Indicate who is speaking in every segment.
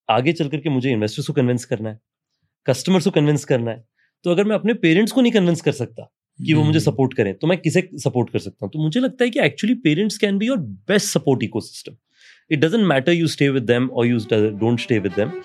Speaker 1: आगे चल करके मुझे इन्वेस्टर्स को कन्विंस करना है, कस्टमर्स को कन्विंस करना है, तो अगर मैं अपने पेरेंट्स को नहीं कन्विंस कर सकता कि वो मुझे सपोर्ट करें, तो मैं किसे सपोर्ट कर सकता हूँ? तो मुझे लगता है कि actually parents can be your best support ecosystem. It doesn't matter you stay with them or you don't stay with them.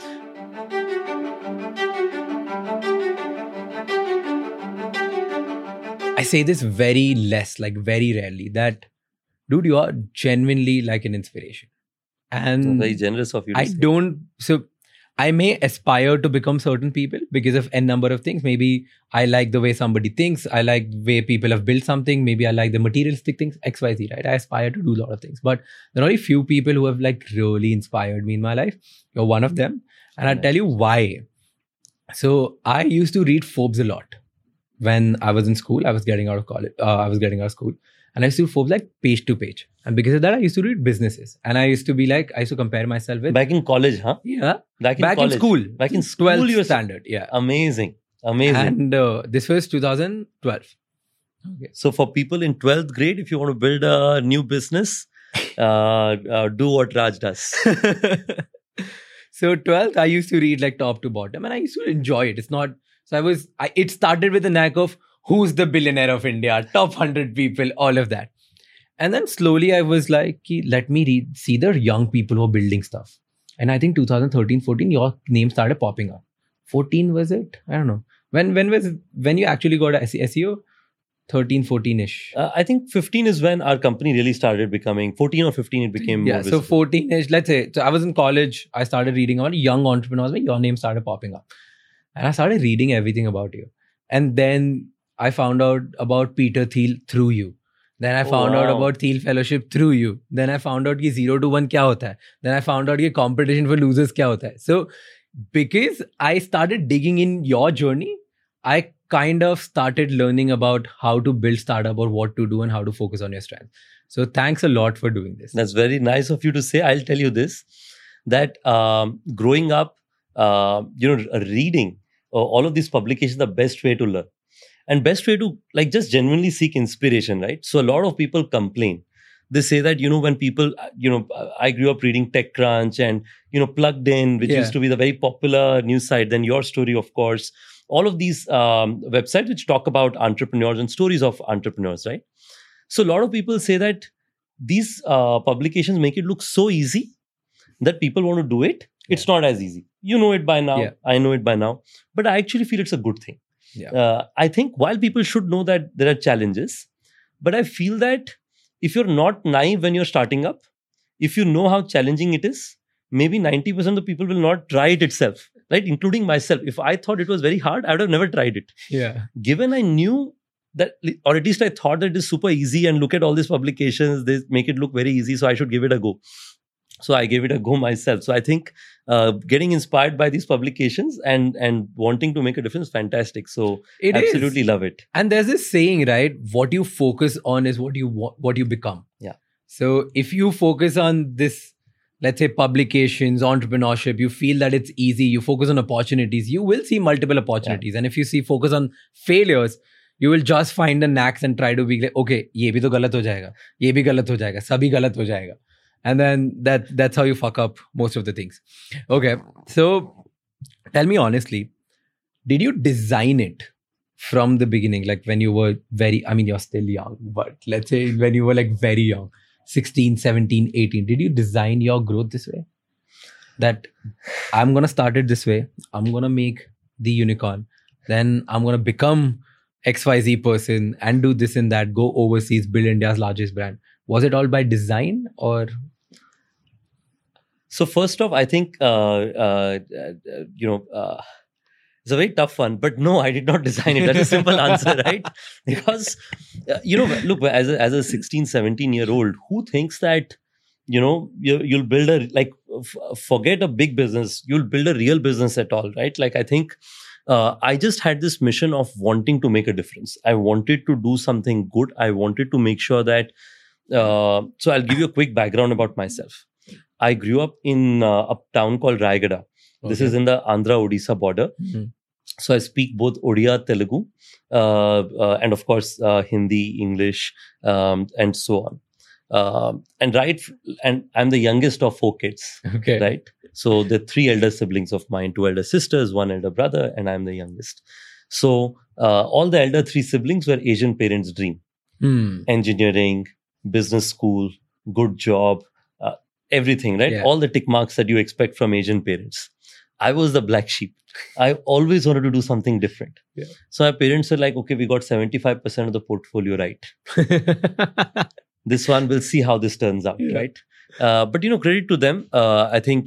Speaker 2: I say this very less, like very rarely, that dude, you are genuinely like an inspiration. And
Speaker 1: very generous of you to
Speaker 2: say. So I may aspire to become certain people because of n number of things. Maybe I like the way somebody thinks. I like the way people have built something. Maybe I like the materialistic things, X, Y, Z, right? I aspire to do a lot of things. But there are only few people who have like really inspired me in my life. You're one of them. And I'll tell you why. So I used to read Forbes a lot. When I was in school, I was getting out of college. I was getting out of school. And I used to Forbes like page to page. And because of that, I used to read businesses. And I used to be like, I used to compare myself with...
Speaker 1: Back in college, huh?
Speaker 2: Yeah.
Speaker 1: Back
Speaker 2: in school.
Speaker 1: Back in school,
Speaker 2: 12th
Speaker 1: you were
Speaker 2: standard. Yeah.
Speaker 1: Amazing. Amazing.
Speaker 2: And this was 2012.
Speaker 1: Okay. So for people in 12th grade, if you want to build a new business, do what Raj does.
Speaker 2: So 12th, I used to read like top to bottom. And I used to enjoy it. It's not... So it started with the knack of who's the billionaire of India, top 100 people, all of that. And then slowly I was like, let me see the young people who are building stuff. And I think 2013, 14, your name started popping up. 14 was it? I don't know. When you actually got a SEO? 13, 14-ish.
Speaker 1: I think 15 is when our company really started becoming, 14 or 15 it became more visible.
Speaker 2: So 14-ish, let's say. So I was in college, I started reading about young entrepreneurs, where your name started popping up. And I started reading everything about you. And then I found out about Peter Thiel through you. Then I found out about Thiel Fellowship through you. Then I found out ki 0 to 1 kya hota hai. Then I found out ki competition for losers kya hota hai. So because I started digging in your journey, I kind of started learning about how to build startup or what to do and how to focus on your strength. So thanks a lot for doing this.
Speaker 1: That's very nice of you to say. I'll tell you this, that growing up, reading all of these publications, the best way to learn. And best way to like just genuinely seek inspiration, right? So a lot of people complain. They say that, when people, I grew up reading TechCrunch and, Plugged In, which used to be the very popular news site. Then Your Story, of course. All of these websites which talk about entrepreneurs and stories of entrepreneurs, right? So a lot of people say that these publications make it look so easy that people want to do it. It's not as easy. You know it by now. Yeah. I know it by now. But I actually feel it's a good thing.
Speaker 2: Yeah.
Speaker 1: I think while people should know that there are challenges, but I feel that if you're not naive when you're starting up, if you know how challenging it is, maybe 90% of the people will not try it itself, right? Including myself. If I thought it was very hard, I would have never tried it.
Speaker 2: Yeah.
Speaker 1: Given I knew that, or at least I thought that it is super easy and look at all these publications, they make it look very easy, so I should give it a go. So I gave it a go myself. So I think getting inspired by these publications and wanting to make a difference is fantastic. So
Speaker 2: it
Speaker 1: absolutely
Speaker 2: is.
Speaker 1: Love it.
Speaker 2: And there's this saying, right? What you focus on is what you become.
Speaker 1: Yeah.
Speaker 2: So if you focus on this, let's say publications, entrepreneurship, you feel that it's easy, you focus on opportunities, you will see multiple opportunities. Yeah. And if you focus on failures, you will just find the knacks and try to be like, okay, ye bhi to galat ho jayega, ye bhi galat ho jayega, sabhi galat ho jayega. And then that's how you fuck up most of the things. Okay. So tell me honestly, did you design it from the beginning? Like when you were you're still young, but let's say when you were like very young, 16, 17, 18, did you design your growth this way? That I'm going to start it this way. I'm going to make the unicorn. Then I'm going to become XYZ person and do this and that, go overseas, build India's largest brand. Was it all by design or...
Speaker 1: So first off, I think, it's a very tough one. But no, I did not design it. That's a simple answer, right? Because, look, as a 16, 17-year-old, who thinks that, you'll build forget a big business, you'll build a real business at all, right? Like, I think I just had this mission of wanting to make a difference. I wanted to do something good. I wanted to make sure that, so I'll give you a quick background about myself. I grew up in a town called Rayagada. Okay. This is in the Andhra-Odisha border. Mm-hmm. So I speak both Odia, Telugu, and of course Hindi, English, and so on. And I'm the youngest of 4 kids.
Speaker 2: Okay.
Speaker 1: Right. So there are 3 elder siblings of mine, 2 elder sisters, 1 elder brother, and I'm the youngest. So all the elder 3 siblings were Asian parents' dream. Engineering, business school, good job, everything, right?
Speaker 2: Yeah.
Speaker 1: All the tick marks that you expect from Asian parents. I was the black sheep. I always wanted to do something different.
Speaker 2: Yeah.
Speaker 1: So my parents were like, okay, we got 75% of the portfolio right. This one, we'll see how this turns out,
Speaker 2: Yeah.
Speaker 1: right? But, credit to them. I think,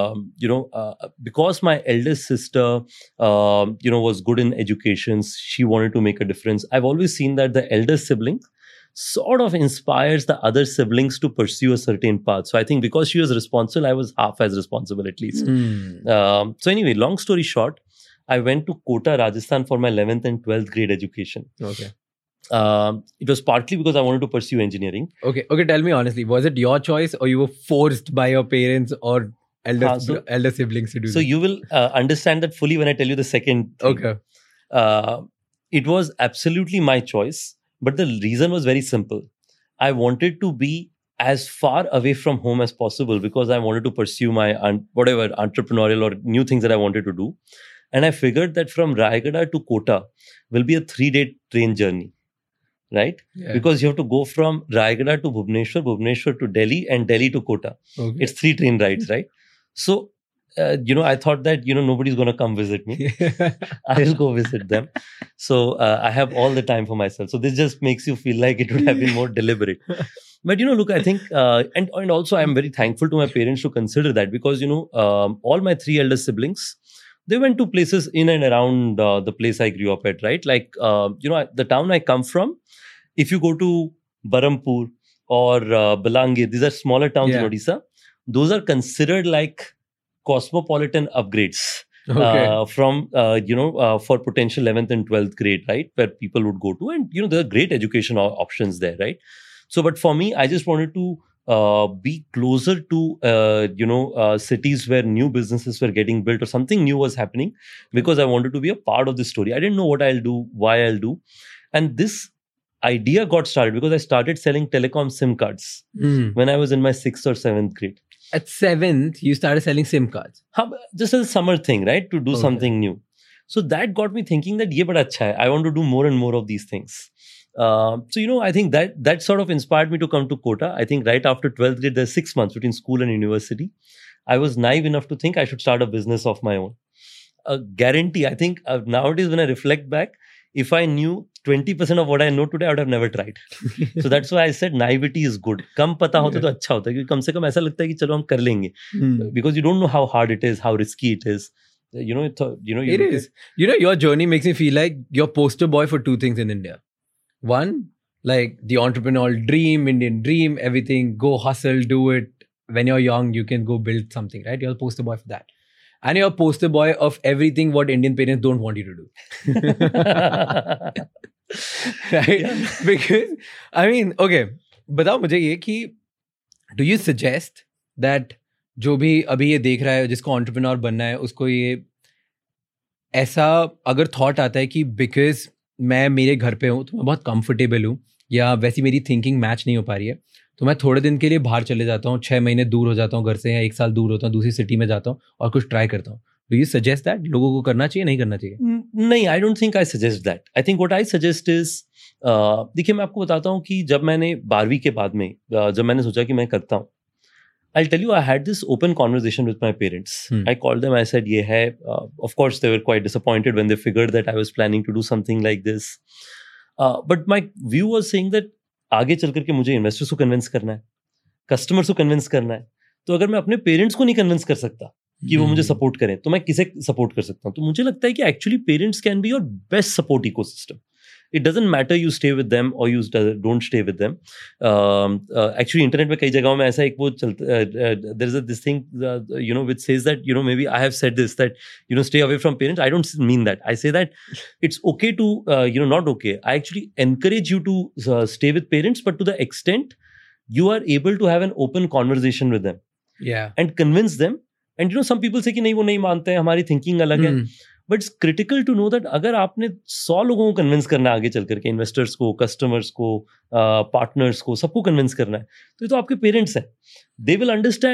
Speaker 1: because my eldest sister, was good in education, she wanted to make a difference. I've always seen that the eldest sibling sort of inspires the other siblings to pursue a certain path. So I think because she was responsible, I was half as responsible at least. So anyway, long story short, I went to Kota, Rajasthan for my 11th and 12th grade education.
Speaker 2: Okay.
Speaker 1: It was partly because I wanted to pursue engineering.
Speaker 2: Okay. Tell me honestly, was it your choice or you were forced by your parents or elder siblings to do
Speaker 1: So
Speaker 2: this?
Speaker 1: you will understand that fully when I tell you the second thing.
Speaker 2: Okay.
Speaker 1: It was absolutely my choice, but the reason was very simple. I wanted to be as far away from home as possible because I wanted to pursue my whatever entrepreneurial or new things that I wanted to do. And I figured that from Rayagada to Kota will be a 3-day train journey, right?
Speaker 2: Yeah.
Speaker 1: Because you have to go from Rayagada to Bhubaneswar, Bhubaneswar to Delhi, and Delhi to Kota.
Speaker 2: Okay.
Speaker 1: It's 3 train rides, right? So, I thought that, nobody's going to come visit me. I will go visit them. So I have all the time for myself. So this just makes you feel like it would have been more deliberate. But, look, I think, and also I'm very thankful to my parents to consider that because, all my 3 elder siblings, they went to places in and around the place I grew up at, right? Like, the town I come from, if you go to Barampur or Balangir, these are smaller towns in Odisha. Those are considered like cosmopolitan upgrades from, for potential 11th and 12th grade, right? Where people would go to. And, there are great education options there, right? So, but for me, I just wanted to be closer to, cities where new businesses were getting built or something new was happening because I wanted to be a part of this story. I didn't know what I'll do, why I'll do. And this idea got started because I started selling telecom SIM cards when I was in my 6th or 7th grade.
Speaker 2: At 7th, you started selling SIM cards.
Speaker 1: Just as a summer thing, right? To do something new. So that got me thinking that ye bada acha hai. I want to do more and more of these things. So, I think that sort of inspired me to come to Kota. I think right after 12th grade, there's 6 months between school and university. I was naive enough to think I should start a business of my own. Guarantee, I think nowadays when I reflect back, if I knew 20% of what I know today, I would have never tried. So that's why I said naivety is good. कम पता होता तो अच्छा होता है क्योंकि कम से कम ऐसा लगता है कि चलो हम कर लेंगे. Because you don't know how hard it is, how risky it is. It
Speaker 2: is. Your journey makes me feel like you're poster boy for 2 things in India. One, like the entrepreneurial dream, Indian dream, everything, go hustle, do it. When you're young, you can go build something, right? You're a poster boy for that. And you're a poster boy of everything what Indian parents don't want you to do. Right? Yeah. Because, okay, बताओ मुझे ये कि do you suggest that जो भी अभी ये देख रहा है जिसको entrepreneur बनना है उसको ये ऐसा अगर thought आता है कि because मैं मेरे घर पे हूँ तो मैं बहुत comfortable हूँ या वैसी मेरी thinking match नहीं हो पा रही है तो मैं थोड़े दिन के लिए बाहर चले जाता हूँ 6 महीने दूर हो जाता हूँ घर से या 1 साल दूर होता हूँ दूसरी सिटी में जाता हूँ और कुछ ट्राई करता हूँ. Do you suggest that? लोगों को करना चाहिए नहीं करना चाहिए?
Speaker 1: नहीं, I don't think I suggest that. I think what I suggest is देखिए मैं आपको बताता हूँ कि जब मैंने 12वीं के बाद में जब मैंने सोचा कि मैं करता हूँ I'll tell you I had this open conversation with my parents. I called them, I said ये है. Of course they were quite disappointed when they figured that I was planning to do something like this. But my view was saying that आगे चल करके मुझे investors को convince करना है, customers को कन्विंस करना है. तो अगर मैं अपने पेरेंट्स को नहीं कन्विंस कर सकता कि वो मुझे सपोर्ट करें तो मैं किसे सपोर्ट कर सकता हूँ. तो मुझे लगता है कि actually parents can be your best support ecosystem. It doesn't matter you stay with them or you don't stay with them. Actually, internet में कई जगहों में ऐसा एक वो चलता there is this thing which says that maybe I have said this that stay away from parents. I don't mean that. I say that it's okay to not okay. I actually encourage you to stay with parents, but to the extent you are able to have an open conversation with them.
Speaker 2: Yeah.
Speaker 1: And convince them. And some people say कि नहीं वो नहीं मानते हैं हमारी thinking अलग है. But it's critical to know that अगर आपने 100 लोगों को कन्विंस करना है आगे चल करके इन्वेस्टर्स को, कस्टमर्स को, पार्टनर्स को, सबको कन्विंस करना है तो ये तो आपके पेरेंट्स हैं. They will understand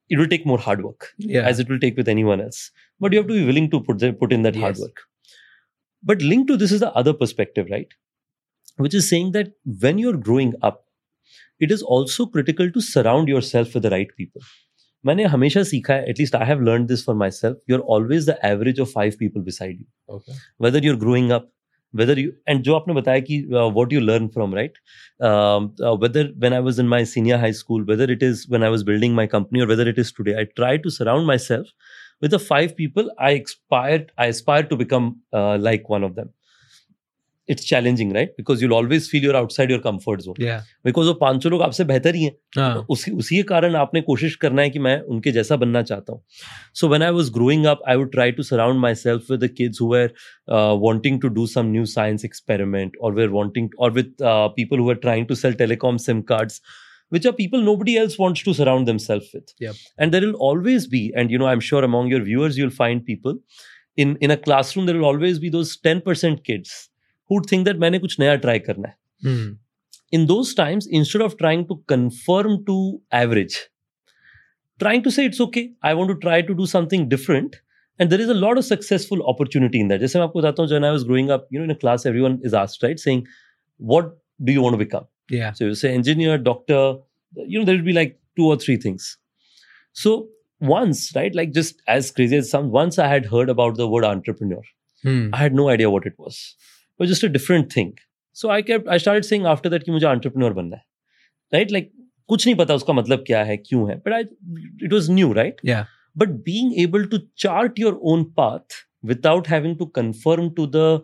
Speaker 1: it will take more hard work,
Speaker 2: Yeah.
Speaker 1: as it will take with anyone else. But you have to be willing to put in that hard
Speaker 2: Yes.
Speaker 1: work. But linked to this is the other perspective, right? Which is saying that when you're growing up, it is also critical to surround yourself with the right people. मैंने हमेशा सीखा है, at least I have learned this for myself, you're always the average of 5 people beside you.
Speaker 2: Okay.
Speaker 1: Whether you're growing up, whether you, and जो आपने बताया कि what you learn from, right? Whether when I was in my senior high school, whether it is when I was building my company, or whether it is today, I try to surround myself with the 5 people I aspire to become like one of them. It's challenging, right? Because you'll always feel you're outside your comfort zone.
Speaker 2: Yeah.
Speaker 1: Because वो 500 लोग आपसे बेहतर ही हैं.
Speaker 2: हाँ.
Speaker 1: उसी के कारण आपने कोशिश करना है कि मैं उनके जैसा बनना चाहता हूँ. So when I was growing up, I would try to surround myself with the kids who were wanting to do some new science experiment, or with people who were trying to sell telecom SIM cards, which are people nobody else wants to surround themselves with.
Speaker 2: Yep.
Speaker 1: And there will always be, and I'm sure among your viewers you'll find people in a classroom, there will always be those 10% kids who think that मैंने कुछ नया try करना है. In those times, instead of trying to conform to average, trying to say it's okay, I want to try to do something different, and there is a lot of successful opportunity in that. जैसे मैं आपको बताता हूँ, when I was growing up, in a class, everyone is asked, right, saying, what do you want to become?
Speaker 2: Yeah.
Speaker 1: So you say engineer, doctor, there will be like 2 or 3 things. So once, right, like just as crazy as it sounds, once I had heard about the word entrepreneur. I had no idea what it was. It was just a different thing. So I started saying after that कि मुझे entrepreneur बनना है, right? Like कुछ नहीं पता उसका मतलब क्या है, क्यों है. But it was new, right?
Speaker 2: Yeah.
Speaker 1: But being able to chart your own path without having to conform to the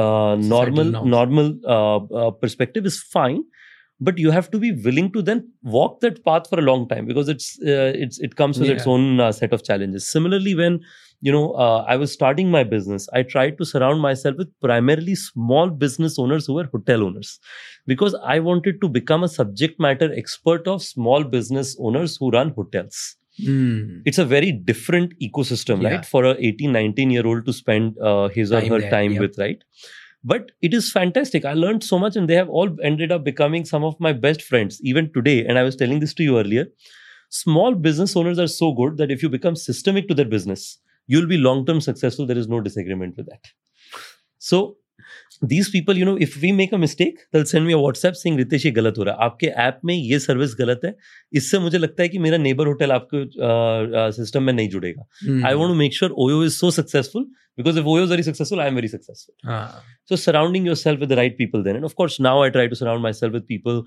Speaker 1: normal perspective is fine. But you have to be willing to then walk that path for a long time, because it comes with its own set of challenges. Similarly, when I was starting my business, I tried to surround myself with primarily small business owners who were hotel owners, because I wanted to become a subject matter expert of small business owners who run hotels. It's a very different ecosystem, right? For a 18-19-year-old to spend his or her time with, right? But it is fantastic. I learned so much, and they have all ended up becoming some of my best friends even today. And I was telling this to you earlier. Small business owners are so good that if you become systemic to their business, you'll be long-term successful. There is no disagreement with that. So these people, if we make a mistake, they'll send me a WhatsApp saying, Ritesh, ये गलत हो रहा है. आपके app में ये service गलत है. इससे मुझे लगता है कि मेरा नेबर होटल आपके सिस्टम में नहीं जुड़ेगा. I want to make sure OYO is so successful, because if OYO is very successful, I am very successful. So surrounding yourself with the right people then. And of course, now I try to surround myself with people,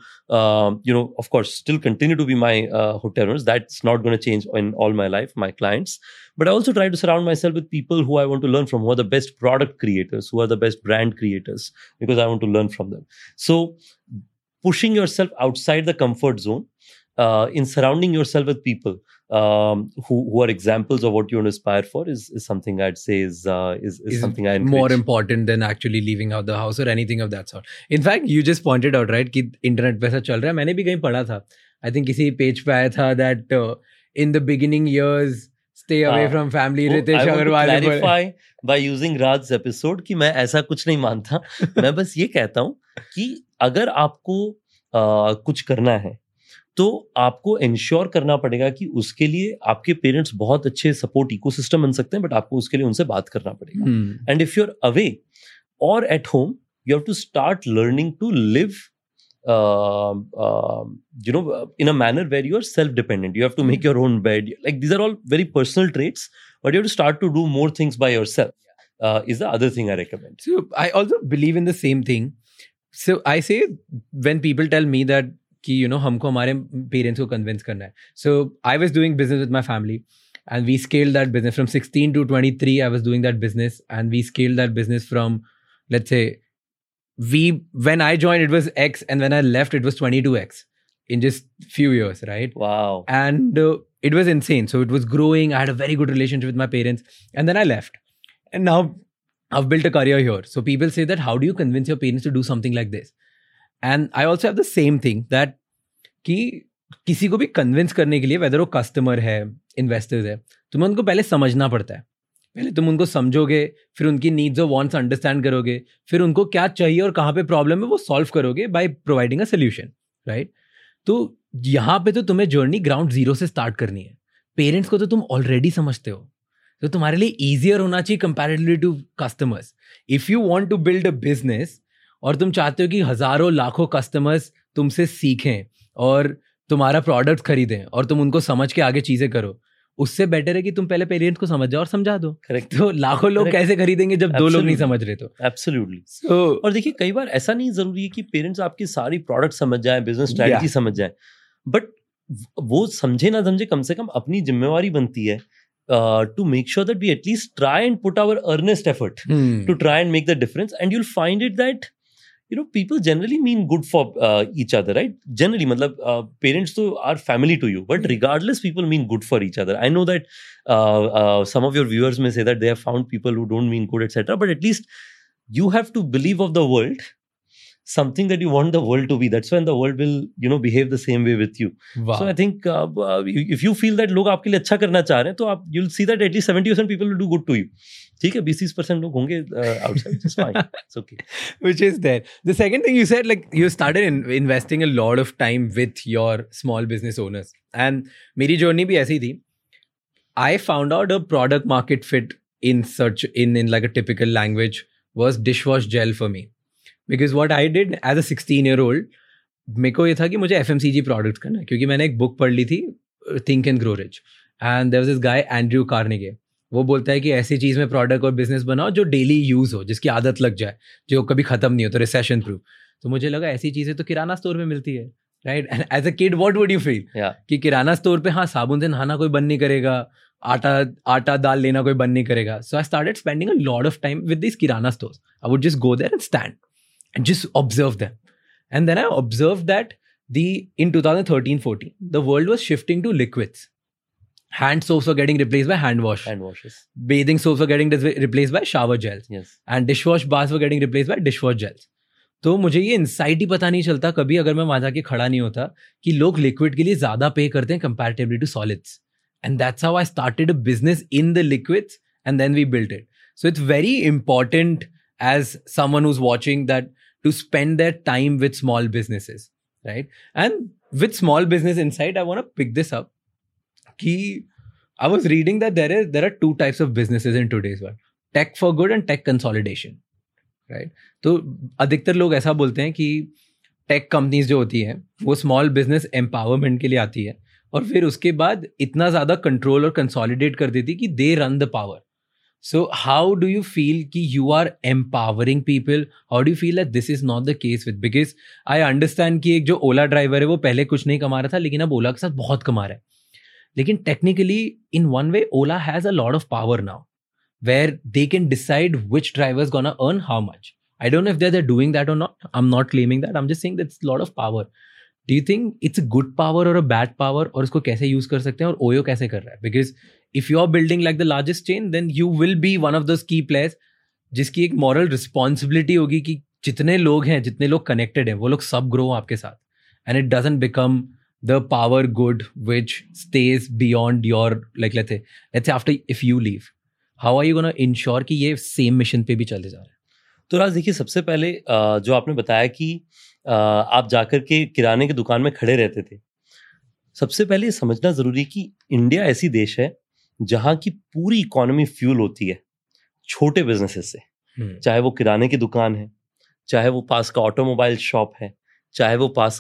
Speaker 1: of course, still continue to be my hotel owners. That's not going to change in all my life, my clients. But I also try to surround myself with people who I want to learn from, who are the best product creators, who are the best brand creators, because I want to learn from them. So pushing yourself outside the comfort zone, in surrounding yourself with people who are examples of what you want to aspire for is something I'd say is something I encourage.
Speaker 2: More important than actually leaving out the house or anything of that sort. In fact, you just pointed out, right, कि internet पे ऐसा चल रहा है. मैंने भी कहीं पढ़ा था. I think किसी page पे आया था that in the beginning years, stay away from family. Ritesh Agarwal.
Speaker 1: I want to clarify by using Raj's episode कि मैं ऐसा कुछ नहीं मानता. मैं बस ये कहता हूँ कि अगर आपको कुछ करना है, तो आपको इंश्योर करना पड़ेगा कि उसके लिए आपके पेरेंट्स बहुत अच्छे सपोर्ट इकोसिस्टम बन सकते हैं, बट आपको उसके लिए उनसे बात करना पड़ेगा. And if you are away or at home, you have to start learning to live in a manner where you are self-dependent. You have to make your own bed. Like, these are all very personal traits, but you have to start to do more things by yourself. Is the other thing I recommend.
Speaker 2: So I also believe in the same thing. So I say, when people tell me that कि हमको हमारे parents को convince करना है. So I was doing business with my family, and we scaled that business from 16 to 23. I was doing that business, and we scaled that business from, let's say, when I joined it was X, and when I left it was 22X in just few years, right?
Speaker 1: Wow.
Speaker 2: And it was insane. So it was growing. I had a very good relationship with my parents, and then I left, and now I've built a career here. So people say that, how do you convince your parents to do something like this? And I also have the same thing, that कि किसी को भी convince करने के लिए, weather वो customer है, investors है, तुम्हें उनको पहले समझना पड़ता है. पहले तुम उनको समझोगे, फिर उनकी नीड्स और वांट्स अंडरस्टैंड करोगे, फिर उनको क्या चाहिए और कहाँ पे प्रॉब्लम है वो सॉल्व करोगे by providing a solution, right? तो यहाँ पे तो तुम्हें जर्नी ग्राउंड जीरो से स्टार्ट करनी है. पेरेंट्स को तो तुम ऑलरेडी समझते हो, तो तुम्हारे लिए ईजियर होना चाहिए comparatively to customers. If you want to build a business और तुम चाहते हो कि हजारों लाखों कस्टमर्स तुमसे सीखें और तुम्हारा प्रोडक्ट खरीदें और तुम उनको समझ के आगे चीजें करो, उससे बेटर है कि तुम पहले पेरेंट्स को समझ जाओ और समझा दो.
Speaker 1: करेक्ट.
Speaker 2: तो लाखों लोग कैसे खरीदेंगे जब दो लोग नहीं समझ रहे? तो
Speaker 1: एब्सोल्युटली.
Speaker 2: so,
Speaker 1: और देखिए कई बार ऐसा नहीं जरूरी है कि पेरेंट्स आपकी सारी प्रोडक्ट समझ जाए, बिजनेस स्ट्रेटजी समझ जाए, बट वो समझे ना समझे, कम से कम अपनी जिम्मेवारी बनती है to make sure that we at least try and put our earnest effort to try and make the difference. And you'll find it that, you know, people generally mean good for each other, right? Generally, matlab, parents to are family to you, but regardless, people mean good for each other. I know that some of your viewers may say that they have found people who don't mean good, etc. But at least you have to believe of the world something that you want the world to be. That's when the world will, you know, behave the same way with you.
Speaker 2: Wow.
Speaker 1: So I think if you feel that लोग आपके लिए अच्छा करना चाह रहे हैं, तो आप you'll see that at least 70% people will do good to you. ठीक है, 20-30% लोग होंगे outside, just fine. It's okay.
Speaker 2: Which is there. The second thing you said, like you started investing a lot of time with your small business owners. And मेरी journey भी ऐसी थी. I found out a product market fit in like a typical language was dishwash gel for me. Because what I did as a 16-year-old, मेरे को ये था कि मुझे FMCG प्रोडक्ट करना है, क्योंकि मैंने एक बुक पढ़ ली थी think and grow rich, and there was this guy Andrew Carnegie. वो बोलता है कि ऐसी चीज़ में प्रोडक्ट और बिजनेस बनाओ जो डेली यूज़ हो, जिसकी आदत लग जाए, जो कभी ख़त्म नहीं हो, तो रिसेशन प्रूफ. तो मुझे लगा ऐसी चीज़ें तो किराना स्टोर में मिलती है, right? And as a kid what would you feel कि किराना स्टोर पे हाँ साबुन से नहाना कोई बंद नहीं करेगा, आटा दाल लेना कोई बंद नहीं करेगा. So I started spending a lot of time with this kirana stores. I would just go there and stand and just observe them. And then I observed that in 2013-14, the world was shifting to liquids. Hand soaps were getting replaced by hand washes. Bathing soaps were getting replaced by shower gels.
Speaker 1: Yes.
Speaker 2: And dishwash bars were getting replaced by dishwash gels. तो मुझे ये insight ही पता नहीं चलता कभी, अगर मैं वहां जाके खड़ा नहीं होता, कि लोग लिक्विड के लिए ज्यादा पे करते हैं comparatively to solids. And that's how I started a business in the liquids, and then we built it. So it's very important as someone who's watching that to spend their time with small businesses, right? And with small business insight, I want to pick this up. I was reading that there are two types of businesses in today's world: tech for good and tech consolidation, right? तो अधिकतर लोग ऐसा बोलते हैं कि tech companies जो होती हैं वो स्मॉल बिजनेस एम्पावरमेंट के लिए आती है, और फिर उसके बाद इतना ज़्यादा कंट्रोल और कंसोलिडेट कर देती कि they run the power. So how do you feel कि you are empowering people? How do you feel that this is not the case with? Because I understand कि एक जो ओला ड्राइवर है वो पहले कुछ नहीं कमा रहा था, लेकिन अब ओला के साथ बहुत कमा रहा है. लेकिन technically in one way Ola has a lot of power now, where they can decide which driver is gonna earn how much. I don't know if they're doing that or not. I'm not claiming that. I'm just saying that's a lot of power. Do you think it's a good power or a bad power? और इसको कैसे use कर सकते हैं, और OYO कैसे कर रहा है? Because if you are building like the largest chain, then you will be one of those key players जिसकी एक moral responsibility होगी कि जितने लोग हैं, जितने लोग connected हैं, वो लोग सब grow आपके साथ, and it doesn't become the power good which stays beyond your, like let's say after if you leave, how are you going to ensure कि ये same mission पे भी चले जा रहे हैं?
Speaker 1: तो राज देखिए, सबसे पहले जो आपने बताया कि आप जाकर के किराने की दुकान में खड़े रहते थे, सबसे पहले ये समझना जरूरी कि इंडिया ऐसी देश है जहाँ की पूरी इकोनॉमी फ्यूल होती है छोटे बिजनेसेस से. चाहे वो किराने की दुकान है, चाहे वो पास का ऑटोमोबाइल शॉप है, चाहे वो पास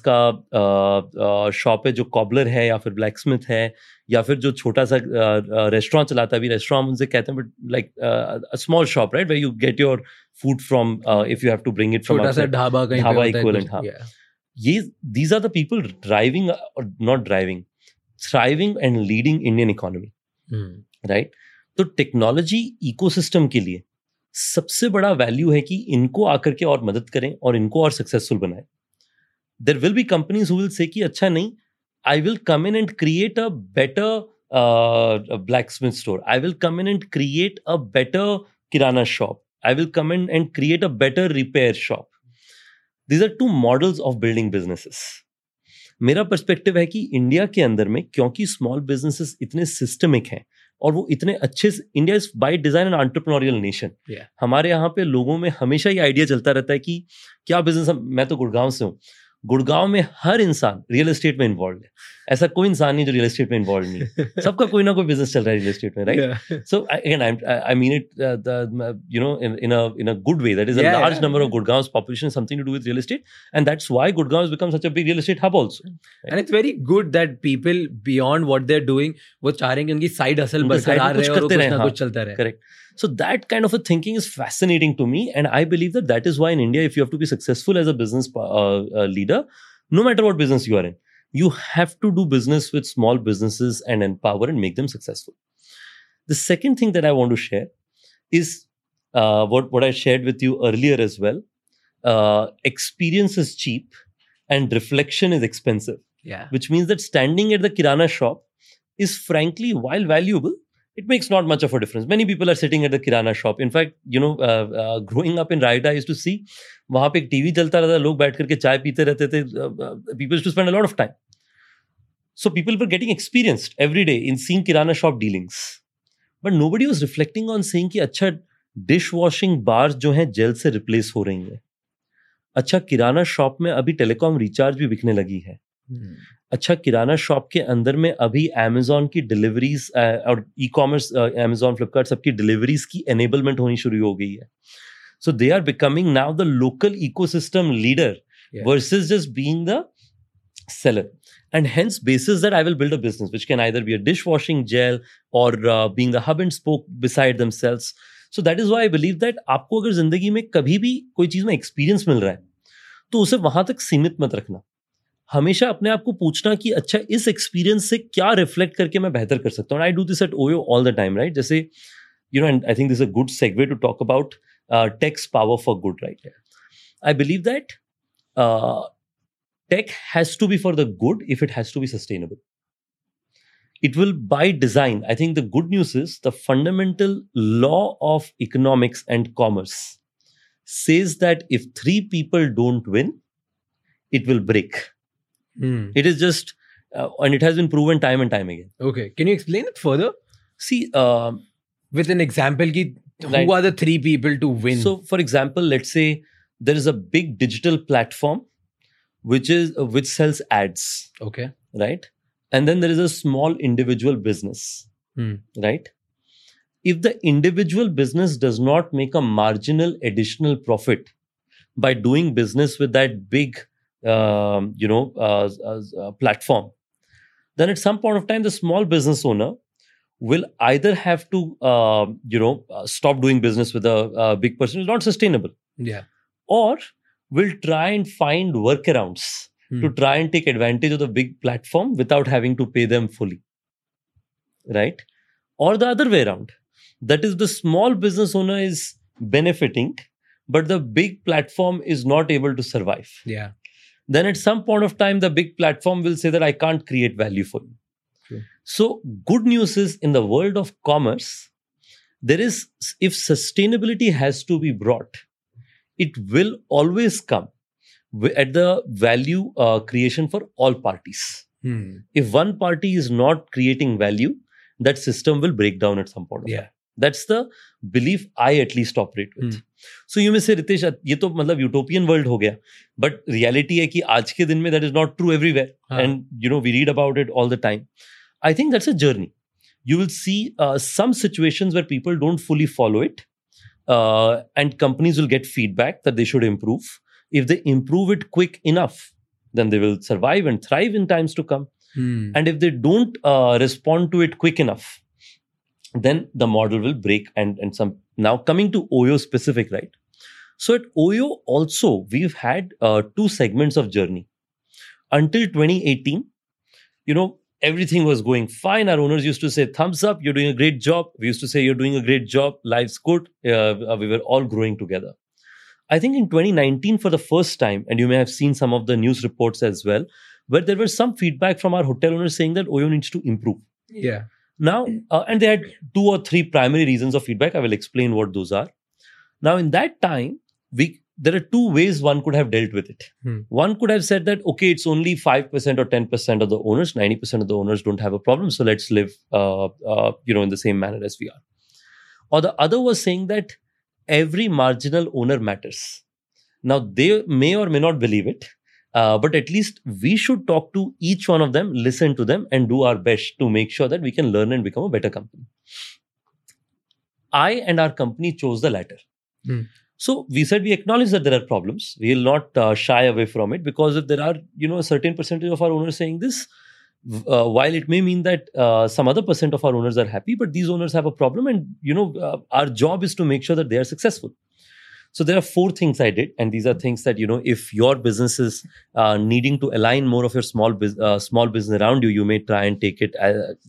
Speaker 1: का शॉप है जो कॉबलर है या फिर ब्लैकस्मिथ है, या फिर जो छोटा सा रेस्टोरेंट चलाता है. अभी रेस्टोरेंट उनसे कहते हैं, but like a small shop, right, where you get your food from if you have to bring it from
Speaker 2: छोटा सा ढाबा
Speaker 1: इक्विवेलेंट. हाँ, ये these are the people driving or not driving, thriving and leading Indian economy, right? तो technology ecosystem के लिए सबसे बड़ा value है कि इनको आकर के और मदद करें और इनको और सक्सेसफुल बनाएं. There will be companies who will say कि अच्छा नहीं, I will come in and create a better blacksmith store. I will come in and create a better kirana shop. I will come in and create a better repair shop. These are two models of building businesses. मेरा perspective है कि India के अंदर में, क्योंकि small businesses इतने systemic हैं और वो इतने अच्छे, India is by design an entrepreneurial nation. हमारे यहाँ पे लोगों में हमेशा ये आइडिया चलता रहता है कि क्या बिजनेस. मैं तो गुड़गांव से हूँ, गुड़गांव में हर इंसान रियल एस्टेट में इन्वॉल्व है. ऐसा कोई इंसान नहीं जो रियल एस्टेट में इन्वॉल्व नहीं है. सबका कोई ना कोई बिजनेस चल रहा है रियल एस्टेट में, right?
Speaker 2: Yeah.
Speaker 1: So again, I mean it, in a good way. That is a large number of Gurgaon's population has something to do with real estate, and that's why Gurgaon has become such a big real estate hub also. Right?
Speaker 2: And it's very good that people beyond what they're doing, वो चाह रहे हैं कि उनकी side hustle बरकरार रहे और कुछ ना कुछ चलता रहे.
Speaker 1: Correct. So that kind of a thinking is fascinating to me, and I believe that is why in India, if you have to be successful as a business leader, no matter what business you are in, you have to do business with small businesses and empower and make them successful. The second thing that I want to share is what I shared with you earlier as well. Experience is cheap and reflection is expensive.
Speaker 2: Yeah.
Speaker 1: Which means that standing at the kirana shop is frankly, while valuable, it makes not much of a difference. Many people are sitting at the kirana shop. In fact, growing up in Raida, I used to see वहाँ पे एक TV चलता रहता, लोग बैठ करके चाय पीते रहते थे. People used to spend a lot of time. So people were getting experienced every day in seeing kirana shop dealings. But nobody was reflecting on saying कि अच्छा dishwashing bars जो हैं जेल से रिप्लेस हो रही हैं. अच्छा किराना शॉप में अभी टेलीकॉम रिचार्ज भी बिकने लगी है. अच्छा किराना शॉप के अंदर में अभी Amazon की डिलीवरीज और ई-कॉमर्स Amazon, फ्लिपकार्ट सबकी डिलीवरीज की एनेबलमेंट होनी शुरू हो गई है. So they are becoming now the local ecosystem leader versus just being the seller. And hence, basis that I will build a business which can either be a dishwashing gel or being the hub and spoke beside themselves. So that is why I believe that आपको अगर जिंदगी में कभी भी कोई चीज में experience मिल रहा है तो उसे वहां तक सीमित मत रखना. हमेशा अपने आप को पूछना कि अच्छा इस एक्सपीरियंस से क्या रिफ्लेक्ट करके मैं बेहतर कर सकता हूँ. I do this at OYO all the time, right? जैसे and I think this is a good segue to talk about tech's power for good, right? I believe that tech has to be for the good if it has to be sustainable. It will by design. I think the good news is the fundamental law of economics and commerce says that if 3 people don't win, it will break. It is just, and it has been proven time and time again.
Speaker 2: Okay. Can you explain it further?
Speaker 1: See,
Speaker 2: with an example, who are the 3 people to win?
Speaker 1: So, for example, let's say there is a big digital platform which sells ads.
Speaker 2: Okay.
Speaker 1: Right? And then there is a small individual business. Right? If the individual business does not make a marginal additional profit by doing business with that big platform, then at some point of time the small business owner will either have to stop doing business with a big person who's not sustainable.
Speaker 2: Yeah.
Speaker 1: Or will try and find workarounds to try and take advantage of the big platform without having to pay them fully. Right? Or the other way around. That is, the small business owner is benefiting, but the big platform is not able to survive.
Speaker 2: Yeah.
Speaker 1: Then at some point of time, the big platform will say that I can't create value for you.
Speaker 2: True.
Speaker 1: So good news is, in the world of commerce, if sustainability has to be brought, it will always come at the value creation for all parties. If one party is not creating value, that system will break down at some point of time. That's the belief I at least operate with. So you may say, Ritesh, ये तो मतलब utopian world हो गया, but reality है कि आज के दिन में that is not true everywhere. And we read about it all the time. I think that's a journey. You will see some situations where people don't fully follow it. And companies will get feedback that they should improve. If they improve it quick enough, then they will survive and thrive in times to come. And if they don't respond to it quick enough, then the model will break. And some. Now coming to Oyo specific, right? So at Oyo also, we've had 2 segments of journey. Until 2018, everything was going fine. Our owners used to say, thumbs up, you're doing a great job. We used to say, you're doing a great job. Life's good. We were all growing together. I think in 2019, for the first time, and you may have seen some of the news reports as well, where there was some feedback from our hotel owners saying that Oyo needs to improve.
Speaker 2: Yeah.
Speaker 1: Now, and they had 2 or 3 primary reasons of feedback. I will explain what those are. Now, in that time, there are 2 ways one could have dealt with it. One could have said that, okay, it's only 5% or 10% of the owners, 90% of the owners don't have a problem, so let's live, in the same manner as we are. Or the other was saying that every marginal owner matters. Now, they may or may not believe it. but at least we should talk to each one of them, listen to them, and do our best to make sure that we can learn and become a better company. I and our company chose the latter. So we said we acknowledge that there are problems. We will not shy away from it, because if there are, a certain percentage of our owners saying this, while it may mean that some other percent of our owners are happy, but these owners have a problem, and our job is to make sure that they are successful. So there are 4 things I did, and these are things that if your business is needing to align more of your small business around you, you may try and take it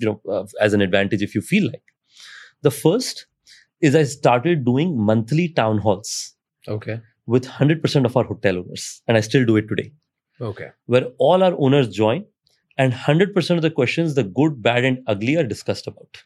Speaker 1: as an advantage if you feel like. The first is I started doing monthly town halls.
Speaker 2: Okay.
Speaker 1: With 100% of our hotel owners, and I still do it today.
Speaker 2: Okay.
Speaker 1: Where all our owners join, and 100% of the questions, the good, bad, and ugly, are discussed about.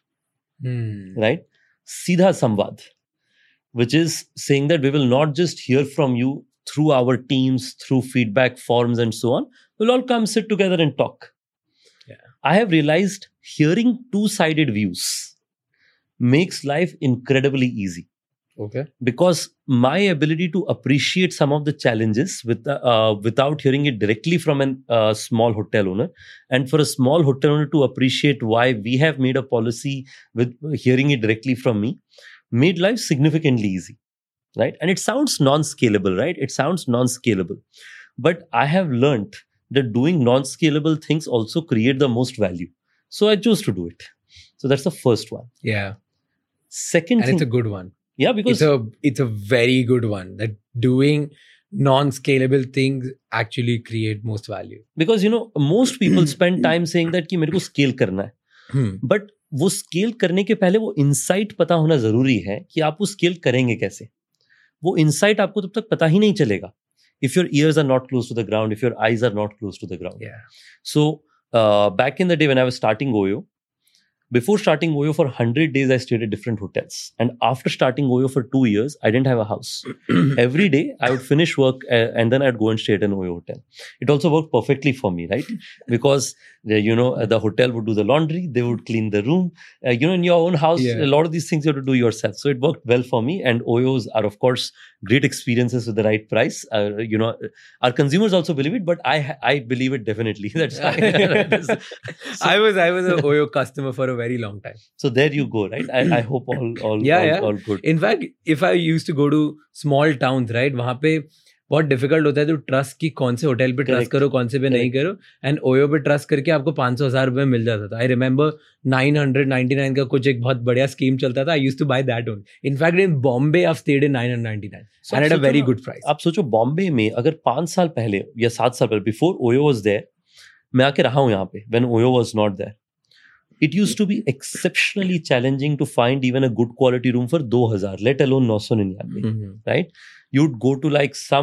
Speaker 1: Right? Seedha Samvad, which is saying that we will not just hear from you through our teams, through feedback forms and so on. We'll all come sit together and talk.
Speaker 2: Yeah.
Speaker 1: I have realized hearing 2-sided views makes life incredibly easy.
Speaker 2: Okay.
Speaker 1: Because my ability to appreciate some of the challenges without hearing it directly from a small hotel owner, and for a small hotel owner to appreciate why we have made a policy with hearing it directly from me, made life significantly easy, right? And it sounds non-scalable, right? It sounds non-scalable. But I have learned that doing non-scalable things also create the most value. So I chose to do it. So that's the first one.
Speaker 2: Yeah.
Speaker 1: Second thing.
Speaker 2: It's a good one.
Speaker 1: Yeah, because
Speaker 2: it's a very good one, that doing non-scalable things actually create most value.
Speaker 1: Because most people spend time saying that कि मेरे को scale करना है. But वो scale करने के पहले वो insight पता होना जरूरी है कि आप वो scale करेंगे कैसे. वो insight आपको तब तक पता ही नहीं चलेगा. If your ears are not close to the ground, if your eyes are not close to the ground.
Speaker 2: Yeah.
Speaker 1: So back in the day when I was starting Oyo, before starting Oyo, for 100 days, I stayed at different hotels. And after starting Oyo for 2 years, I didn't have a house. Every day, I would finish work and then I'd go and stay at an Oyo hotel. It also worked perfectly for me, right? Because, the hotel would do the laundry, they would clean the room. In your own house, a lot of these things you have to do yourself. So it worked well for me. And Oyos are, of course, great experiences with the right price. Our consumers also believe it, but I believe it definitely. That's why.
Speaker 2: I was an Oyo customer for a very long time.
Speaker 1: So there you go, right? I hope all good.
Speaker 2: In fact, if I used to go to small towns, right, वहाँ पे बहुत difficult होता है तो trust की कौन से hotel पे ट्रस्ट करो, कौन से पे नहीं करो. एंड ओयो पे ट्रस्ट करके आपको 500,000 रुपए मिल जाता था. आई रिमेंबर 999 का कुछ एक बहुत बढ़िया स्कीम चलता था. I used to buy that only. In fact in Bombay I stayed in 999 and at a very good price.
Speaker 1: आप सोचो बॉम्बे में अगर 5 साल पहले या 7 साल पहले, बिफोर ओयो वाज देयर, मैं आके रहा हूँ यहाँ पे, when OYO was not there, it used to be exceptionally challenging to find even a good quality room for 2,000, let alone 999, right? You'd go to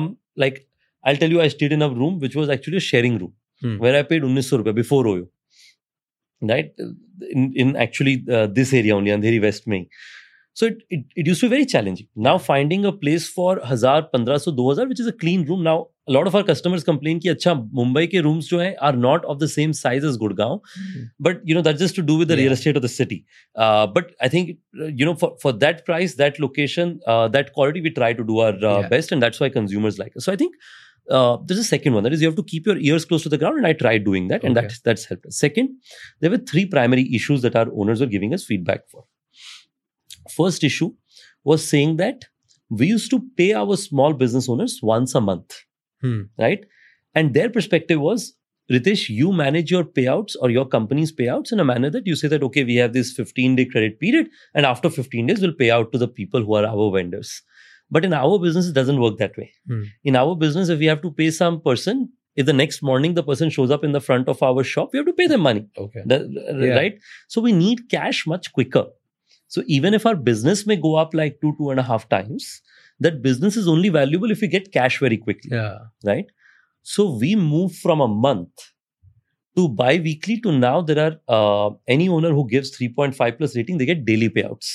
Speaker 1: I'll tell you, I stayed in a room which was actually a sharing room, where I paid 1900 rupees before Oyo, right? In actually this area only, Andheri West mein. So it used to be very challenging. Now finding a place for 1,000, 1,500, 2,000, which is a clean room. Now a lot of our customers complain कि अच्छा Mumbai के rooms जो हैं are not of the same size as Gurgaon, but that's just to do with the real estate of the city. But I think for that price, that location, that quality, we try to do our best, and that's why consumers like us. So I think there's a second one, that is you have to keep your ears close to the ground, and I tried doing that, and that's helped us. Second, there were 3 primary issues that our owners were giving us feedback for. First issue was saying that we used to pay our small business owners once a month, right? And their perspective was, Ritesh, you manage your payouts or your company's payouts in a manner that you say that, okay, we have this 15-day credit period, and after 15 days, we'll pay out to the people who are our vendors. But in our business, it doesn't work that way. In our business, if we have to pay some person, if the next morning the person shows up in the front of our shop, we have to pay them money, right? So we need cash much quicker. So even if our business may go up like 2.5 times, that business is only valuable if we get cash very quickly. Right? So we moved from a month to bi-weekly to now there are any owner who gives 3.5 plus rating, they get daily payouts.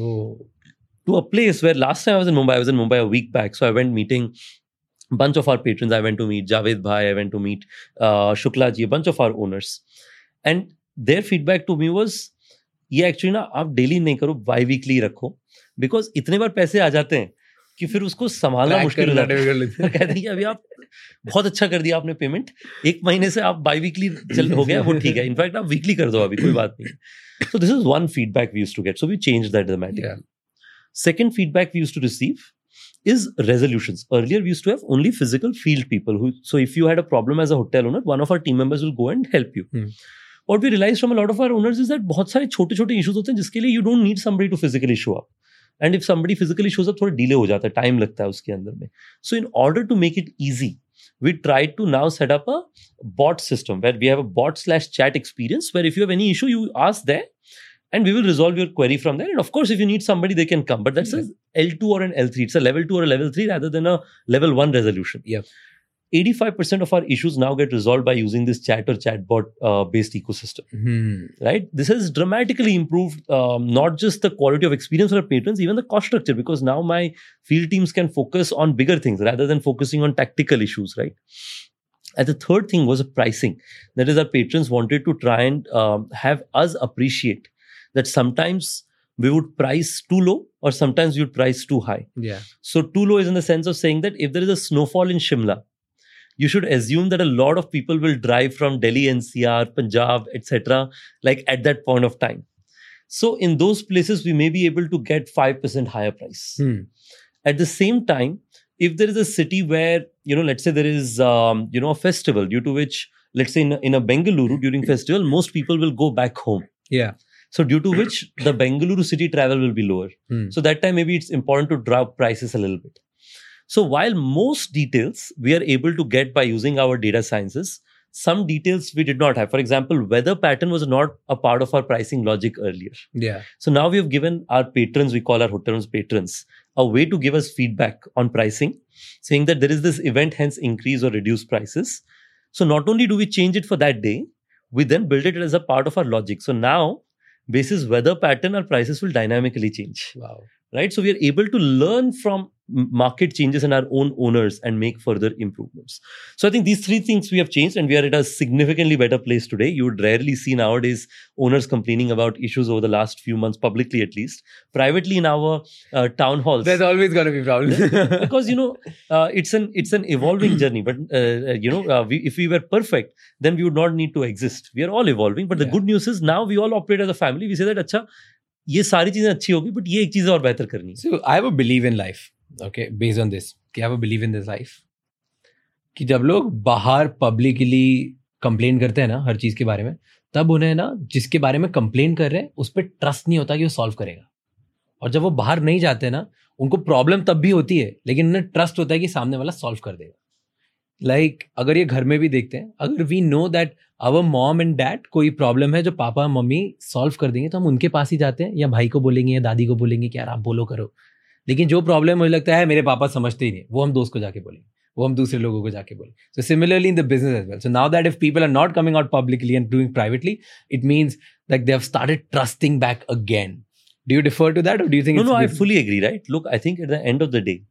Speaker 1: To a place where last time I was in Mumbai a week back. So I went meeting a bunch of our patrons. I went to meet Javed Bhai. I went to meet Shukla ji, a bunch of our owners. And their feedback to me was, ये actually ना आप daily नहीं करो, by weekly रखो, because इतने बार पैसे आ जाते हैं कि फिर उसको संभालना मुश्किल हो जाता है। कहते हैं कि अभी आप बहुत अच्छा कर दिया आपने पेमेंट, 1 महीने से आप बाई वीकली हो गया, वो ठीक है, इनफैक्ट आप वीकली कर दो, अभी कोई बात नहीं। So this is one feedback we used to get. So we changed that dramatically.
Speaker 2: Yeah.
Speaker 1: Second feedback we used to receive is resolutions. Earlier we used to have only physical field people so if you had a problem as a hotel owner, one of our team members will go and help you. What we realized from a lot of our owners is that बहुत सारे छोटे छोटे issues होते हैं जिसके लिए you don't need somebody to physically show up. And if somebody physically shows up, थोड़ा delay हो जाता है, time लगता है उसके अंदर में. So in order to make it easy, we tried to now set up a bot system where we have a bot/chat experience where if you have any issue, you ask there and we will resolve your query from there. And of course, if you need somebody, they can come. But that's a L2 or an L3. It's a level 2 or a level 3 rather than a level 1 resolution.
Speaker 2: Yep.
Speaker 1: 85% of our issues now get resolved by using this chat or chatbot based ecosystem. Right? This has dramatically improved not just the quality of experience for our patrons, even the cost structure, because now my field teams can focus on bigger things rather than focusing on tactical issues, right? And the third thing was pricing. That is, our patrons wanted to try and have us appreciate that sometimes we would price too low or sometimes we would price too high.
Speaker 2: Yeah.
Speaker 1: So too low is in the sense of saying that if there is a snowfall in Shimla, you should assume that a lot of people will drive from Delhi, NCR, Punjab, etc. like at that point of time. So in those places, we may be able to get 5% higher price. At the same time, if there is a city where, let's say there is, a festival due to which, let's say in a Bengaluru during festival, most people will go back home.
Speaker 2: Yeah.
Speaker 1: So due to which the Bengaluru city travel will be lower. So that time maybe it's important to drop prices a little bit. So while most details we are able to get by using our data sciences, some details we did not have. For example, weather pattern was not a part of our pricing logic earlier.
Speaker 2: Yeah.
Speaker 1: So now we have given our patrons, we call our hotels patrons, a way to give us feedback on pricing, saying that there is this event, hence increase or reduce prices. So not only do we change it for that day, we then build it as a part of our logic. So now, basis weather pattern, our prices will dynamically change.
Speaker 2: Wow.
Speaker 1: Right? So we are able to learn from market changes in our own owners and make further improvements. So I think these three things we have changed and we are at a significantly better place today. You would rarely see nowadays owners complaining about issues over the last few months, publicly at least. Privately in our town halls.
Speaker 2: There's always going to be problems.
Speaker 1: Because, it's an evolving journey. But, if we were perfect, then we would not need to exist. We are all evolving. But the good news is now we all operate as a family. We say that, अच्छा, ये सारी चीजें अच्छी होगी, but ये एक चीज और बेहतर करनी है.
Speaker 2: So I have a belief in life. Okay, based on this, I have a belief in this life. कि जब लोग बाहर पब्लिकली कंप्लेन करते हैं ना हर चीज के बारे में, तब उन्हें ना जिसके बारे में कंप्लेन कर रहे हैं उस पर ट्रस्ट नहीं होता कि वो सॉल्व करेगा. और जब वो बाहर नहीं जाते ना, उनको प्रॉब्लम तब भी होती है, लेकिन उन्हें ट्रस्ट होता है कि सामने वाला सॉल्व कर देगा. लाइक अगर ये घर में भी देखते हैं, अगर we know that our mom and dad कोई प्रॉब्लम है जो पापा मम्मी सॉल्व कर देंगे, तो हम उनके पास ही जाते हैं, या भाई को बोलेंगे या दादी को बोलेंगे कि यार आप बोलो करो. लेकिन जो प्रॉब्लम मुझे लगता है मेरे पापा समझते ही नहीं, वो हम दोस्त को जाके बोलेंगे, वो हम दूसरे लोगों को जाके बोलेंगे. So similarly in the business as well. So now that if people are not coming out publicly and doing privately, it means that they have started trusting back again. Do you defer to that, or do you think
Speaker 1: No, I fully agree, right? Look, I think at the end of the day,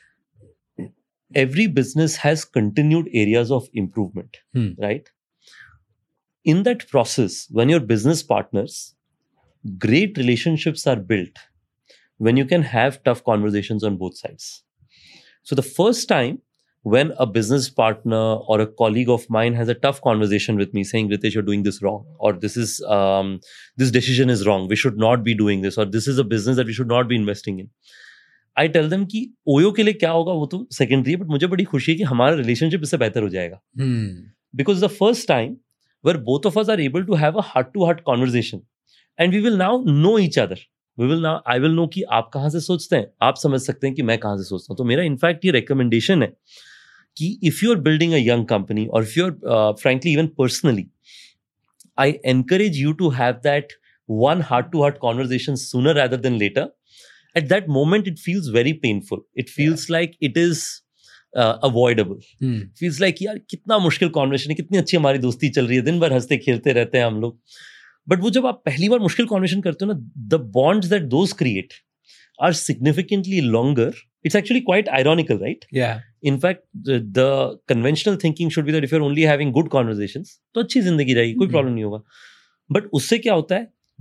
Speaker 1: every business has continued areas of improvement, right? In that process, when your business partners, great relationships are built when you can have tough conversations on both sides. So the first time when a business partner or a colleague of mine has a tough conversation with me saying, Ritesh, you're doing this wrong, or this decision is wrong, we should not be doing this, or this is a business that we should not be investing in. I tell them कि ओयो के लिए क्या होगा वो तो secondary है, but मुझे बड़ी खुशी है कि हमारा रिलेशनशिप इससे बेहतर हो जाएगा. Because the first time where both of us are able to have a heart-to-heart conversation and we will now know each other. I will know कि आप कहाँ से सोचते हैं, आप समझ सकते हैं कि मैं कहाँ से सोचता हूँ. तो मेरा इनफैक्ट ये रिकमेंडेशन है कि if you are building a young company, or if you're frankly even personally, I encourage you to have that one heart-to-heart conversation sooner rather than later. At that moment, it feels very painful. It feels like it is avoidable. Feels like यार कितना मुश्किल conversation है, कितनी अच्छी हमारी दोस्ती चल रही है, दिन भर हंसते खेलते रहते हैं हम लोग. बट वो जब आप पहली बार मुश्किल कॉन्वर्सेशन करते हो ना, the bonds that those create are significantly longer. It's actually quite ironical, right?
Speaker 2: Yeah.
Speaker 1: In fact, the conventional thinking should be that if you're only having good conversations, तो अच्छी जिंदगी रहेगी, कोई प्रॉब्लम नहीं होगा. बट उससे क्या होता है,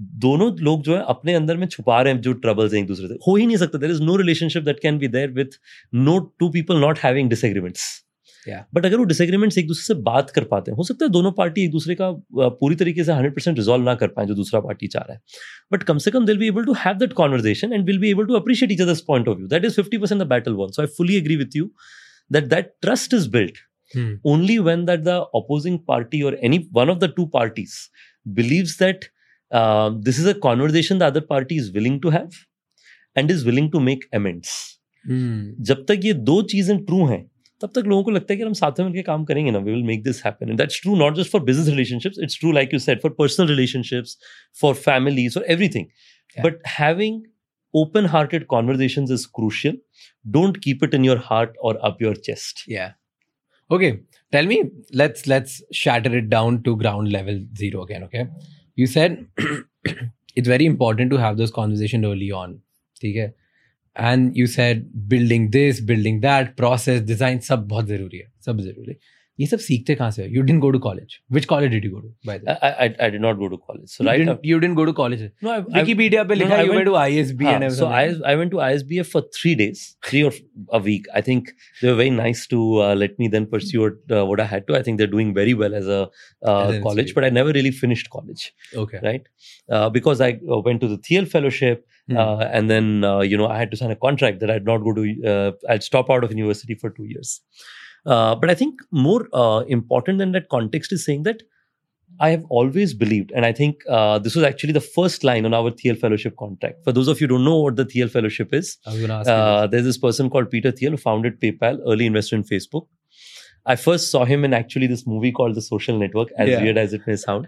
Speaker 1: दोनों लोग जो है अपने अंदर में छुपा रहे हैं जो ट्रबल्स हैं एक दूसरे से. हो ही नहीं सकता. There is no relationship that can be there with no two people not having disagreements. But अगर वो डिसएग्रीमेंट्स एक दूसरे से बात कर पाते हैं, हो सकता है दोनों पार्टी एक दूसरे का पूरी तरीके से 100% रिजॉल्व ना कर पाए जो दूसरा पार्टी चाह रहा है, बट कम से कम they'll be able to have that conversation and will be able to appreciate each other's point of view. That is 50% the battle won. So I fully agree with you that trust is built only when that the opposing party or any one of the two parties believes that this is a conversation the other party is willing to have and is willing to make amends. जब तक ये दो चीजें true हैं तब तक लोगों को लगता है कि हम साथ में मिलकर काम करेंगे ना, we will make this happen. And that's true not just for business relationships, it's true like you said for personal relationships, for families, for everything. But having open-hearted conversations is crucial. Don't keep it in your heart or up your chest.
Speaker 2: Okay, tell me, let's shatter it down to ground level zero again, okay? You said it's very important to have those conversations early on, okay? And you said building this, building that, process, design, सब बहुत ज़रूरी है, सब ज़रूरी है. ये सब सीखते कहाँ से हो? You didn't go to college. Which college did you go to, by the way?
Speaker 1: I did not go to college. So
Speaker 2: you didn't go to college.
Speaker 1: No,
Speaker 2: Wikipedia पे लिखा you went to ISB and everything.
Speaker 1: So I went to ISBF for 3 days, 3 or a week. I think they were very nice to let me then pursue what I had to. I think they're doing very well as a college, but I never really finished college.
Speaker 2: Okay.
Speaker 1: Right? Because I went to the Thiel Fellowship. And then, I had to sign a contract that I'd not go to, I'd stop out of university for 2 years. But I think more important than that context is saying that I have always believed, and I think this was actually the first line on our Thiel Fellowship contract. For those of you who don't know what the Thiel Fellowship is,
Speaker 2: I was going to ask you.
Speaker 1: There's this person called Peter Thiel who founded PayPal, early investor in Facebook. I first saw him in actually this movie called The Social Network, as weird as it may sound.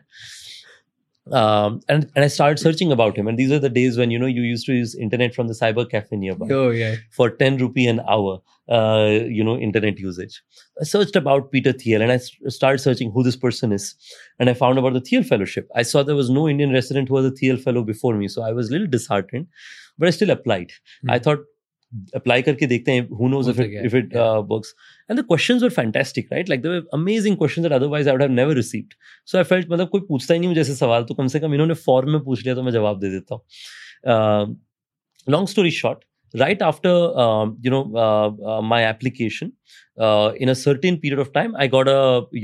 Speaker 1: And I started searching about him, and these were the days when you used to use internet from the cyber cafe nearby.
Speaker 2: Oh yeah.
Speaker 1: For 10 rupee an hour, internet usage. I searched about Peter Thiel, and I started searching who this person is, and I found about the Thiel Fellowship. I saw there was no Indian resident who was a Thiel Fellow before me, so I was a little disheartened, but I still applied. I thought, apply karke dekhte hain, who knows if it works. And the questions were fantastic, right? Like, there were amazing questions that otherwise I would have never received. So I felt, मतलब कोई पूछता ही नहीं मुझे ऐसे सवाल, तो कम से कम इन्होंने फॉर्म में पूछ लिया तो मैं जवाब दे देता हूँ. Long story short, right after my application, in a certain period of time, I got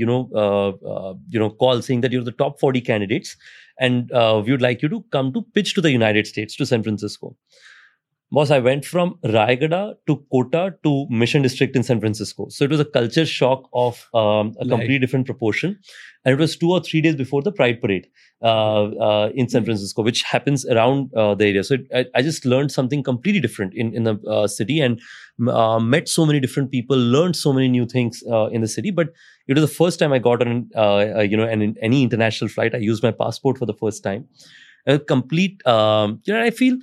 Speaker 1: a call saying that you're the top 40 candidates, and we would like you to come to pitch to the United States, to San Francisco. Boss, I went from Raigada to Kota to Mission District in San Francisco. So it was a culture shock of a completely different proportion. And it was 2 or 3 days before the Pride Parade in San Francisco, which happens around the area. So I just learned something completely different in the city, and met so many different people, learned so many new things in the city. But it was the first time I got on, any international flight. I used my passport for the first time. A complete, I feel,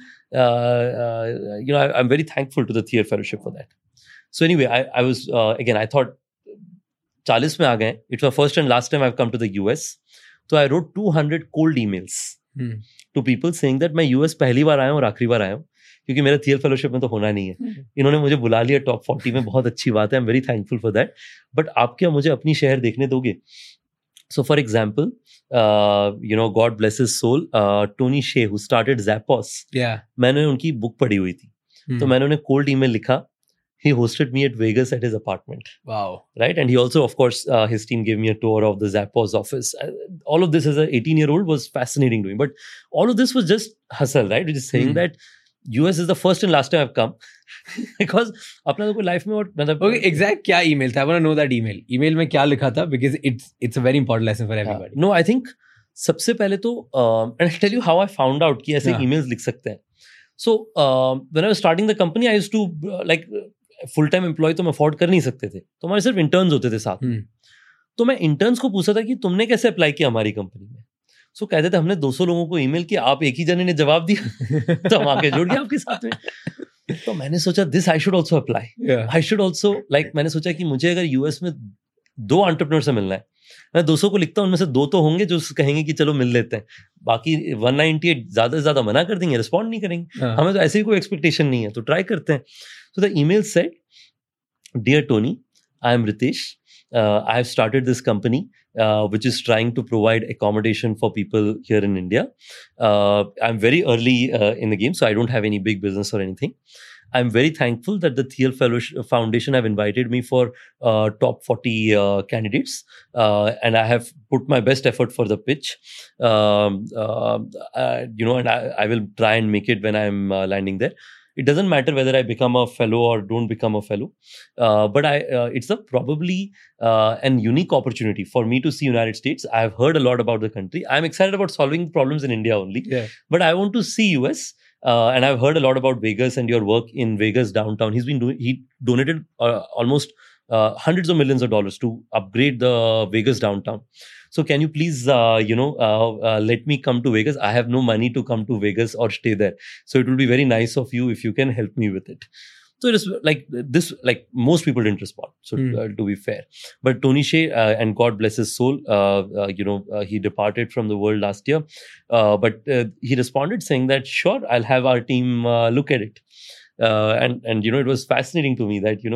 Speaker 1: I'm very thankful to the Thiel Fellowship for that. So anyway, I was, again, I thought, 40 mein aa gaye. It's my first and last time I've come to the US. So I wrote 200 cold emails to people saying that मैं US पहली बार आया हूँ और आखिरी बार आया हूँ, क्योंकि मेरा Thiel Fellowship में तो होना नहीं है. इन्होंने मुझे बुला लिया टॉप 40 में, बहुत अच्छी बात है. I'm very thankful for that. But आप क्या मुझे अपनी शहर देखने दोगे? So for example, God bless his soul, Tony Hsieh, who started Zappos.
Speaker 2: Yeah.
Speaker 1: मैंने उनकी बुक पढ़ी हुई थी. तो मैंने उन्हें कोल्ड ईमेल लिखा. He hosted me at Vegas at his apartment.
Speaker 2: Wow.
Speaker 1: Right? And he also, of course, his team gave me a tour of the Zappos office. All of this as an 18-year-old was fascinating to me. But all of this was just hustle, right? Which is saying that US is the first and last time I've come. Because अपना तो कोई life में और मतलब
Speaker 2: okay, exact क्या email था? I want to know that email. Email में क्या लिखा था? Because it's a very important lesson for everybody.
Speaker 1: No, I think सबसे पहले तो and I'll tell you how I found out कि ऐसे emails लिख सकते हैं. So when I was starting the company, I used to full time employee तो मैं afford कर नहीं सकते थे. तो हमारे सिर्फ interns होते थे साथ में. तो मैं interns को पूछा था कि तुमने कैसे अप्लाई किया हमारी कंपनी में. सो कहते थे हमने 200 लोगों को ईमेल किया, आप एक ही जने ने जवाब दिया, तो हम आके जुड़ गए आपके साथ में. तो मैंने सोचा this I should also apply. I should also मैंने सोचा कि मुझे अगर यूएस में 2 एंटरप्रेन्योर से मिलना है, मैं 200 को लिखता हूँ, उनमें से 2 तो होंगे जो कहेंगे कि चलो मिल लेते हैं, बाकी 198 ज्यादा से ज्यादा मना कर देंगे, रिस्पॉन्ड नहीं करेंगे. हमें तो ऐसे ही कोई एक्सपेक्टेशन नहीं है, तो ट्राई करते हैं. So the email said, dear Tony, I am Ritesh, I have started this company which is trying to provide accommodation for people here in India. I'm very early in the game, so I don't have any big business or anything. I'm very thankful that the Thiel Foundation have invited me for top 40 candidates, and I have put my best effort for the pitch. And I will try and make it when I'm landing there. It doesn't matter whether I become a fellow or don't become a fellow, but it's probably an unique opportunity for me to see United States. I've heard a lot about the country. I'm excited about solving problems in India only, but I want to see US. And I've heard a lot about Vegas and your work in Vegas downtown. He donated almost hundreds of millions of dollars to upgrade the Vegas downtown. So can you please, let me come to Vegas? I have no money to come to Vegas or stay there. So it will be very nice of you if you can help me with it. So it is like this, like most people didn't respond. So to be fair, but Tony Hsieh, and God bless his soul, he departed from the world last year. But he responded saying that, sure, I'll have our team look at it. And it was fascinating to me that,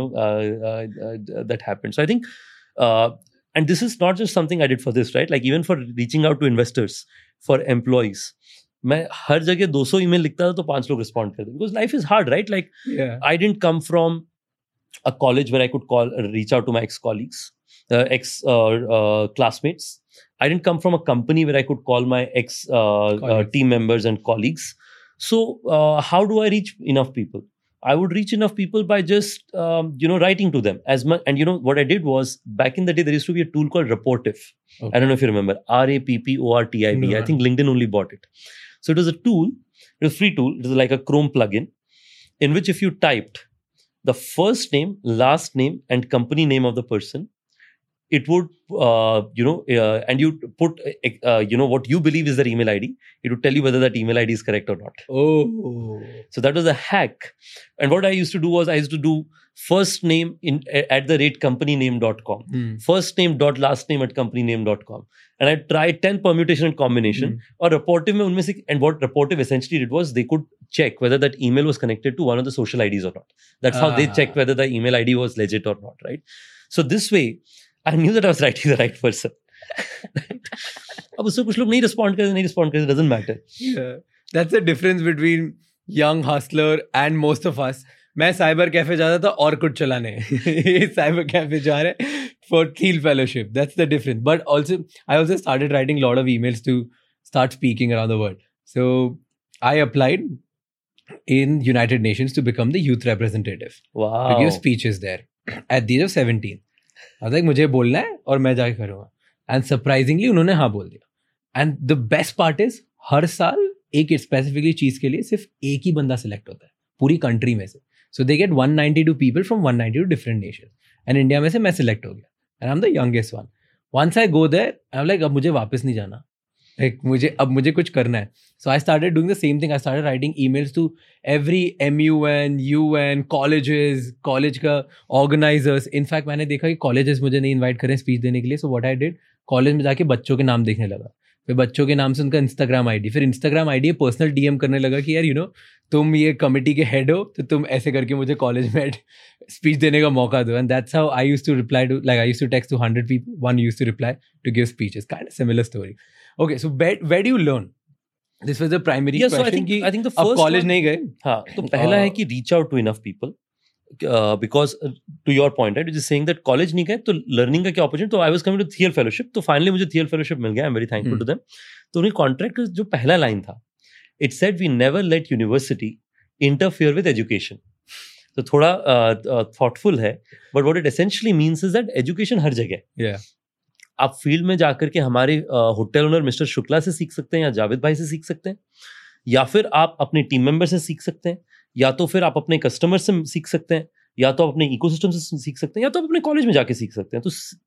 Speaker 1: that happened. So I think, and this is not just something I did for this, right? Like even for reaching out to investors, for employees. मैं हर जगह 200 email लिखता था तो 5 लोग respond करते because life is hard right like I didn't come from a college where I could reach out to my ex colleagues ex classmates. I didn't come from a company where I could call my ex team members and colleagues. So how do I reach enough people? I would reach enough people by just writing to them as much. And what I did was, back in the day there used to be a tool called Rapportive. I don't know if you remember. Rapportib. No. I think LinkedIn only bought it. So it was a tool, it was a free tool, it was like a Chrome plugin, in which if you typed the first name, last name, and company name of the person, it would, and you put, what you believe is their email ID, it would tell you whether that email ID is correct or not.
Speaker 2: Oh.
Speaker 1: So that was a hack. And what I used to do was, I used to do first name @companyname.com, first name dot last name @companyname.com. And I tried 10 permutation and combination. Or Rapportive mein unme se, and what Rapportive essentially did was, they could check whether that email was connected to one of the social IDs or not. That's how they checked whether the email ID was legit or not, right? So this way, I knew that I was writing the right person. अब उससे कुछ लोग नहीं respond करते, doesn't matter.
Speaker 2: Yeah. That's the difference between young hustler and most of us. मैं cyber cafe जाता था और कुछ चलाने साइबर कैफे जा रहे for Thiel Fellowship. That's the difference. But also, I also started writing a lot of emails to start speaking around the world. So I applied in United Nations to become the youth representative.
Speaker 1: Wow.
Speaker 2: To give speeches there at the age of 17. I was like, मुझे बोलना है और मैं जाके करूँगा. And surprisingly, उन्होंने हाँ बोल दिया. And the best part is, हर साल एक स्पेसिफिकली चीज के लिए सिर्फ एक ही बंदा सिलेक्ट होता है पूरी कंट्री में से. So they get 192 people from 192 different nations. And India में से मैं select हो गया. And I'm the youngest one. Once I go there, I'm like, अब मुझे वापस नहीं जाना. Like, अब मुझे कुछ करना है. So I started doing the same thing. I started writing emails to every MUN, UN, colleges, college का organizers. In fact, मैंने देखा कि colleges मुझे नहीं invite करें speech देने के लिए. So what I did, college में जाके बच्चों के नाम देखने लगा. फिर बच्चों के नाम से उनका इंस्टाग्राम आईडी, फिर इंस्टाग्राम आईडी पर्सनल डीएम करने लगा कि यार तुम ये कमिटी के हेड हो तो तुम ऐसे करके मुझे कॉलेज में स्पीच देने का मौका दो. And that's how I used to reply to, like I used to text to 100 people, one used to reply to give speeches. Kind of similar story. Okay, so where do you learn? This was the primary question.
Speaker 1: So I think the first
Speaker 2: college नहीं गए.
Speaker 1: हाँ, तो पहला है कि reach out to enough people. Because to your point, right, which is saying that college नहीं गए तो learning का क्या opportunity. तो I was coming to Thiel Fellowship, तो finally मुझे Thiel Fellowship मिल गया. I'm very thankful to them. तो उन्हें contract जो पहला line था, it said we never let university interfere with education. तो थोड़ा thoughtful है, but what it essentially means is that education हर जगह.
Speaker 2: Yeah.
Speaker 1: आप फील्ड में जाकर के हमारे होटल ओनर मिस्टर शुक्ला से सीख सकते हैं, या जावेद भाई से सीख सकते हैं, या फिर आप अपने टीम मेंबर से सीख सकते हैं, या तो फिर आप अपने कस्टमर से सीख सकते हैं, या तो अपने इकोसिस्टम से सीख सकते हैं, या तो आप अपने कॉलेज में जाके सीख सकते हैं. तो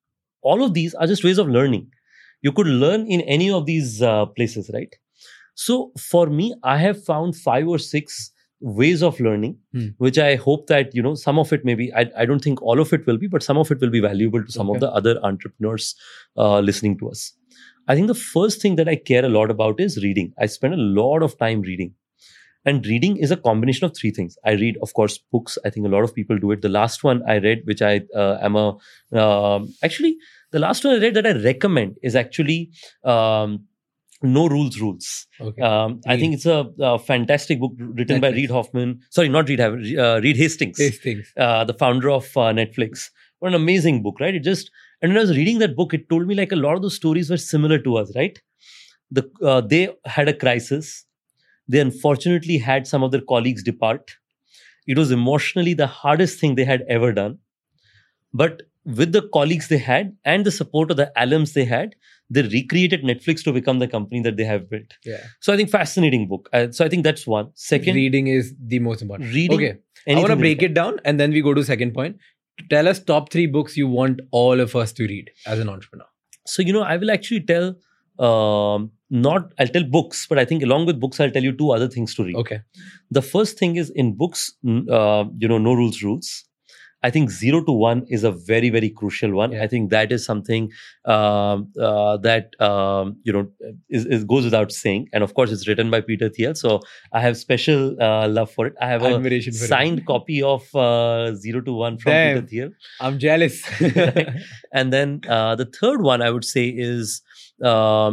Speaker 1: all of these are just ways of learning. You could learn in any of these places, right? So for me, I have found 5 or 6 ways of learning, which I hope that some of it maybe, I don't think all of it will be, but some of it will be valuable to some of the other entrepreneurs listening to us. I think the first thing that I care a lot about is reading. I spend a lot of time reading. And reading is a combination of three things. I read, of course, books. I think a lot of people do it. The last one I read, which I am a actually the last one I read that I recommend is actually No Rules Rules.
Speaker 2: Okay.
Speaker 1: I think it's a fantastic book written by Reid Hoffman. Sorry, not Reid Hoffman. Reed Hastings. The founder of Netflix. What an amazing book, right? And when I was reading that book, it told me like a lot of those stories were similar to us, right? They had a crisis. They unfortunately had some of their colleagues depart. It was emotionally the hardest thing they had ever done. But with the colleagues they had and the support of the alums they had, they recreated Netflix to become the company that they have built.
Speaker 2: Yeah.
Speaker 1: So I think fascinating book. So I think that's one. Second,
Speaker 2: reading is the most important.
Speaker 1: Reading.
Speaker 2: Okay. I want to break it down and then we go to second point. Tell us top 3 books you want all of us to read as an entrepreneur.
Speaker 1: So, I will actually tell, I'll tell books, but I think along with books, I'll tell you 2 other things to read.
Speaker 2: Okay.
Speaker 1: The first thing is in books, No Rules Rules. I think 0 to 1 is a very, very crucial one.
Speaker 2: Yeah.
Speaker 1: I think that is something that goes without saying. And of course, it's written by Peter Thiel. So I have special love for it. I have
Speaker 2: admiration
Speaker 1: a signed copy of 0 to 1 from Peter Thiel.
Speaker 2: I'm jealous.
Speaker 1: And then the third one I would say is the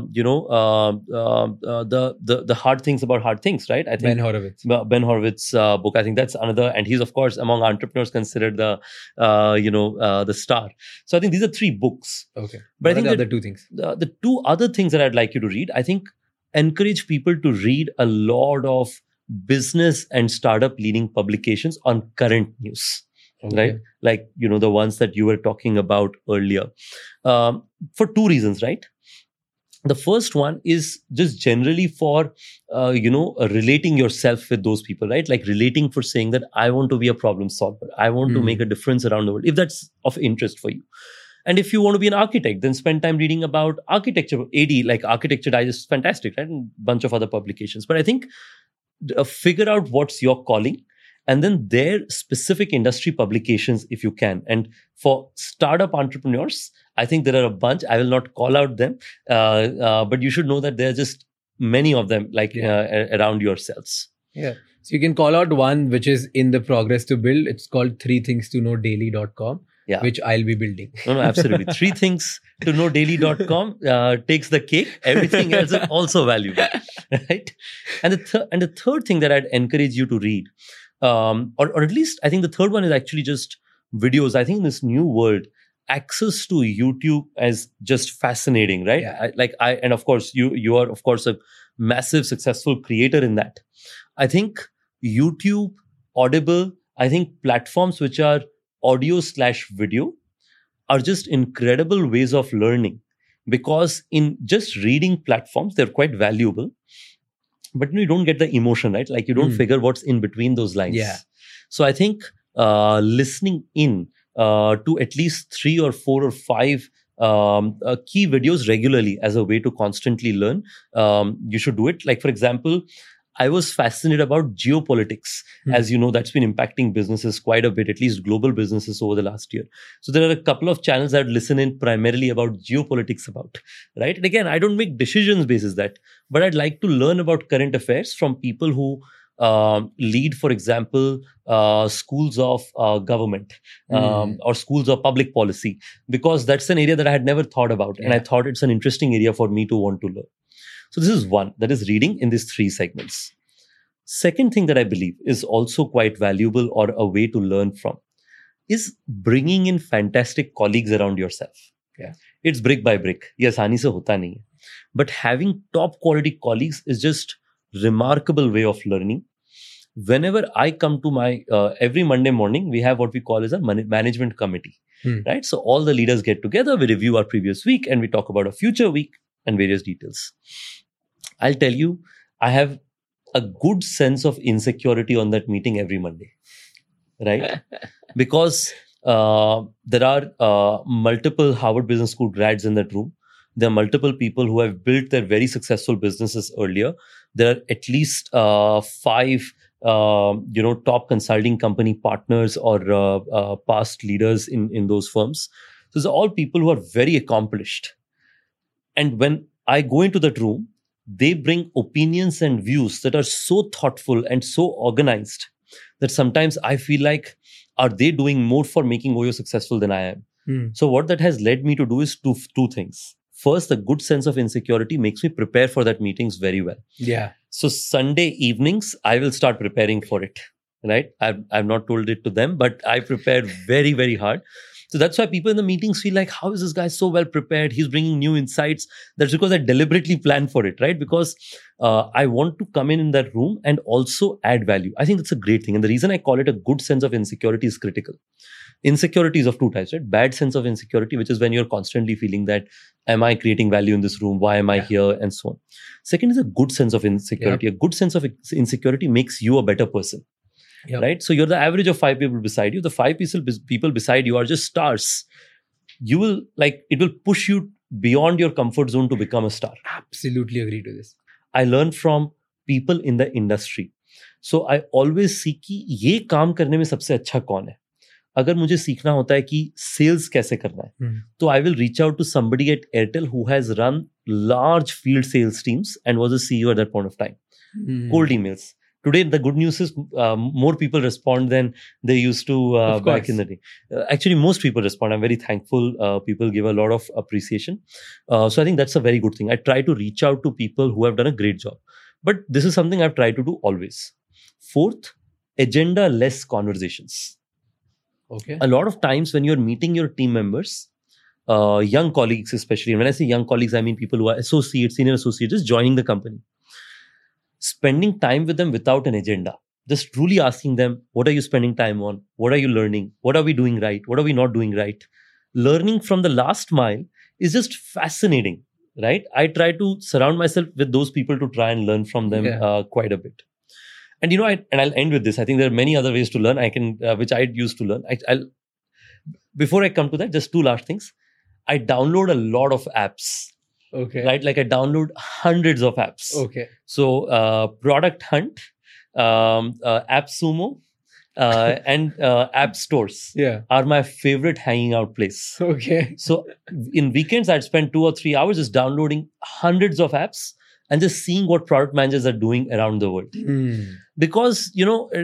Speaker 1: hard things about hard things, right? I think Ben Horowitz book. I think that's another, and he's of course among entrepreneurs considered the star. So I think these are 3 books.
Speaker 2: Okay,
Speaker 1: but I think
Speaker 2: the other 2 things.
Speaker 1: The 2 other things that I'd like you to read, I think, encourage people to read a lot of business and startup leading publications on current news. Okay. Right? Like, the ones that you were talking about earlier. For 2 reasons, right? The first one is just generally for, relating yourself with those people, right? Like relating for saying that I want to be a problem solver. I want to make a difference around the world, if that's of interest for you. And if you want to be an architect, then spend time reading about architecture. AD, like Architecture Digest, fantastic, right? And a bunch of other publications. But I think figure out what's your calling. And then their specific industry publications, if you can. And for startup entrepreneurs, I think there are a bunch. I will not call out them, but you should know that there are just many of them, like around yourselves.
Speaker 2: Yeah. So you can call out one which is in the progress to build. It's called 3thingstoKnowDaily.com, which I'll be building.
Speaker 1: No, absolutely. 3thingstoKnowDaily.com takes the cake. Everything else is also valuable, right? And the third thing that I'd encourage you to read, or at least I think the third one is actually just videos. I think in this new world, access to YouTube is just fascinating, right?
Speaker 2: Yeah.
Speaker 1: And of course, you are of course a massive successful creator in that. I think YouTube, Audible, I think platforms which are audio/video are just incredible ways of learning, because in just reading platforms, they're quite valuable. But you don't get the emotion, right? Like you don't figure what's in between those lines.
Speaker 2: Yeah.
Speaker 1: So I think listening in to at least 3 or 4 or 5 key videos regularly as a way to constantly learn, you should do it. Like, for example, I was fascinated about geopolitics. As you know, that's been impacting businesses quite a bit, at least global businesses over the last year. So there are a couple of channels I would listen in primarily about geopolitics right? And again, I don't make decisions basis that, but I'd like to learn about current affairs from people who lead, for example, schools of government or schools of public policy, because that's an area that I had never thought about. And I thought it's an interesting area for me to want to learn. So this is one, that is reading in these 3 segments. Second thing that I believe is also quite valuable or a way to learn from is bringing in fantastic colleagues around yourself.
Speaker 2: Yeah.
Speaker 1: It's brick by brick. Yes, aani se hota nahi hai. But having top quality colleagues is just remarkable way of learning. Whenever I come to my, every Monday morning, we have what we call as a management committee, right? So all the leaders get together, we review our previous week and we talk about a future week and various details. I'll tell you, I have a good sense of insecurity on that meeting every Monday, right? Because there are multiple Harvard Business School grads in that room. There are multiple people who have built their very successful businesses earlier. There are at least 5 top consulting company partners or past leaders in those firms. So these are all people who are very accomplished. And when I go into that room, they bring opinions and views that are so thoughtful and so organized that sometimes I feel like, are they doing more for making Oyo successful than I am? So what that has led me to do is two things. First, a good sense of insecurity makes me prepare for that meetings very well.
Speaker 2: Yeah.
Speaker 1: So Sunday evenings, I will start preparing for it. Right? I've not told it to them, but I prepare very, very hard. So that's why people in the meetings feel like, how is this guy so well prepared? He's bringing new insights. That's because I deliberately plan for it, right? Because I want to come in that room and also add value. I think that's a great thing. And the reason I call it a good sense of insecurity is critical. Insecurity is of two types, right? Bad sense of insecurity, which is when you're constantly feeling that, am I creating value in this room? Why am I here? And so on. Second is a good sense of insecurity. A good sense of insecurity makes you a better person. Right? So you're the average of 5 people beside you. The 5 people beside you are just stars. You will it will push you beyond your comfort zone to become a star.
Speaker 2: Absolutely agree to this.
Speaker 1: I learn from people in the industry. So I always see कि ये काम करने में सबसे अच्छा कौन है. अगर मुझे सीखना होता है कि sales कैसे करना है, तो I will reach out to somebody at Airtel who has run large field sales teams and was a CEO at that point of time. Cold emails. Today, the good news is more people respond than they used to back in the day. Actually, most people respond. I'm very thankful. People give a lot of appreciation. So I think that's a very good thing. I try to reach out to people who have done a great job. But this is something I've tried to do always. Fourth, agenda-less conversations.
Speaker 2: Okay.
Speaker 1: A lot of times when you're meeting your team members, young colleagues especially, and when I say young colleagues, I mean people who are associates, senior associates, just joining the company. Spending time with them without an agenda. Just truly asking them, what are you spending time on? What are you learning? What are we doing right? What are we not doing right? Learning from the last mile is just fascinating, right? I try to surround myself with those people to try and learn from them quite a bit. And I'll end with this. I think there are many other ways to learn. Which I used to learn. Before I come to that, just 2 last things. I download a lot of apps.
Speaker 2: Okay.
Speaker 1: Right? Like I download hundreds of apps.
Speaker 2: Okay.
Speaker 1: So Product Hunt, AppSumo, and app stores are my favorite hanging out place.
Speaker 2: Okay.
Speaker 1: So in weekends, I'd spend 2 or 3 hours just downloading hundreds of apps and just seeing what product managers are doing around the world. Because,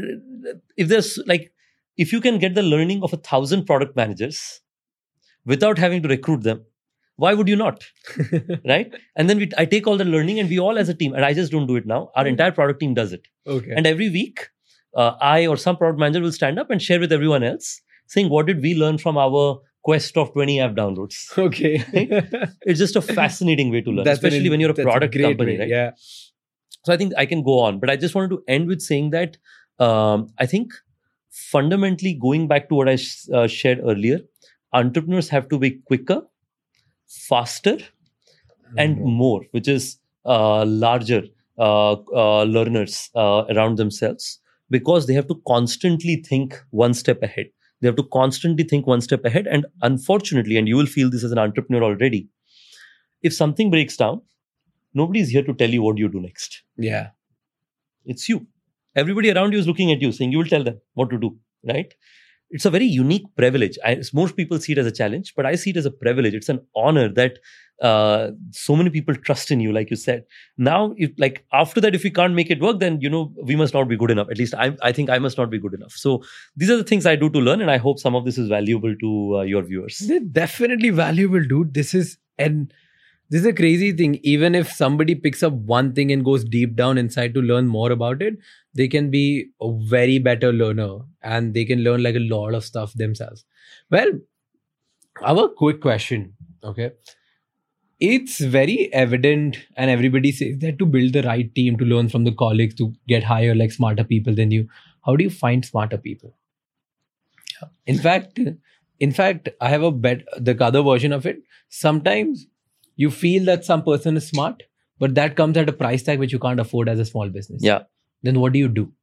Speaker 1: if you can get the learning of 1,000 product managers without having to recruit them, why would you not? Right? And then I take all the learning and we all as a team, and I just don't do it now. Our entire product team does it.
Speaker 2: Okay.
Speaker 1: And every week, I or some product manager will stand up and share with everyone else saying, what did we learn from our quest of 20 app downloads?
Speaker 2: Okay.
Speaker 1: Right? It's just a fascinating way to learn, especially when you're a product company, right?
Speaker 2: Yeah.
Speaker 1: So I think I can go on, but I just wanted to end with saying that I think fundamentally going back to what I shared earlier, entrepreneurs have to be quicker, faster, and more, which is larger learners around themselves, because they have to constantly think one step ahead. They have to constantly think one step ahead. And unfortunately, and you will feel this as an entrepreneur already, if something breaks down, nobody is here to tell you what you do next.
Speaker 2: Yeah.
Speaker 1: It's you. Everybody around you is looking at you saying you will tell them what to do, right? It's a very unique privilege. Most people see it as a challenge, but I see it as a privilege. It's an honor that so many people trust in you, like you said. Now, after that, if we can't make it work, then, we must not be good enough. At least I think I must not be good enough. So these are the things I do to learn, and I hope some of this is valuable to your viewers.
Speaker 2: They're definitely valuable, dude. This is a crazy thing. Even if somebody picks up one thing and goes deep down inside to learn more about it, they can be a very better learner and they can learn a lot of stuff themselves. Well, I have a quick question. Okay. It's very evident, and everybody says that to build the right team, to learn from the colleagues, to get higher, smarter people than you. How do you find smarter people? In fact, I have the other version of it. Sometimes you feel that some person is smart, but that comes at a price tag which you can't afford as a small business.
Speaker 1: Yeah.
Speaker 2: Then what do you do?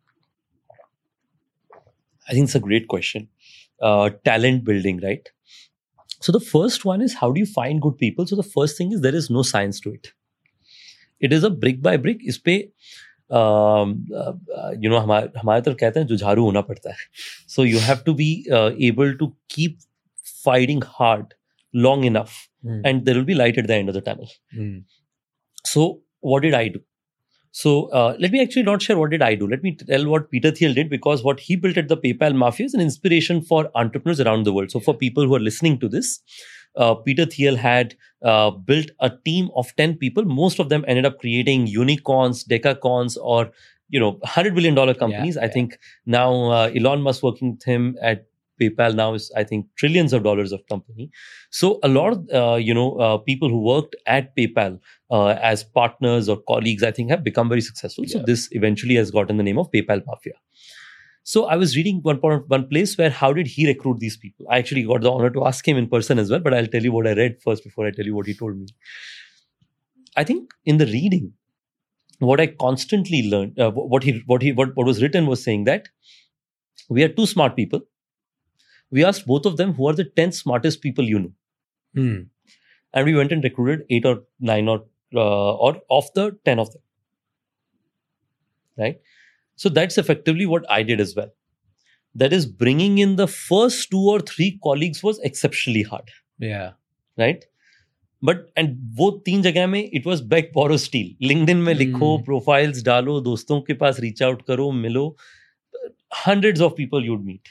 Speaker 1: I think it's a great question. Talent building, right? So the first one is, how do you find good people? So the first thing is, there is no science to it. It is a brick by brick. इस पे हमारे तरफ कहते हैं जुझारू होना पड़ता है. So you have to be able to keep fighting hard long enough, and there will be light at the end of the tunnel. So what did I do? So let me actually not share what did I do. Let me tell what Peter Thiel did, because what he built at the PayPal Mafia is an inspiration for entrepreneurs around the world. So for people who are listening to this, Peter Thiel had built a team of 10 people. Most of them ended up creating unicorns, decacorns, or $100 billion companies. I think now Elon Musk working with him at PayPal now is, I think, trillions of dollars of company. So a lot of people who worked at PayPal as partners or colleagues, I think, have become very successful. So this eventually has gotten the name of PayPal Mafia. So I was reading one place where how did he recruit these people? I actually got the honor to ask him in person as well, but I'll tell you what I read first before I tell you what he told me. I think in the reading, what I constantly learned, what was written was saying that we are two smart people. We asked both of them who are the 10 smartest people you know. And we went and recruited 8 or 9 or of the 10 of them. Right? So that's effectively what I did as well. That is, bringing in the first 2 or 3 colleagues was exceptionally hard.
Speaker 2: Yeah.
Speaker 1: Right? But and वो 3 जगह में it was beg, borrow, steal. LinkedIn में लिखो, profiles डालो, दोस्तों के पास reach out करो, मिलो. Hundreds of people you'd meet.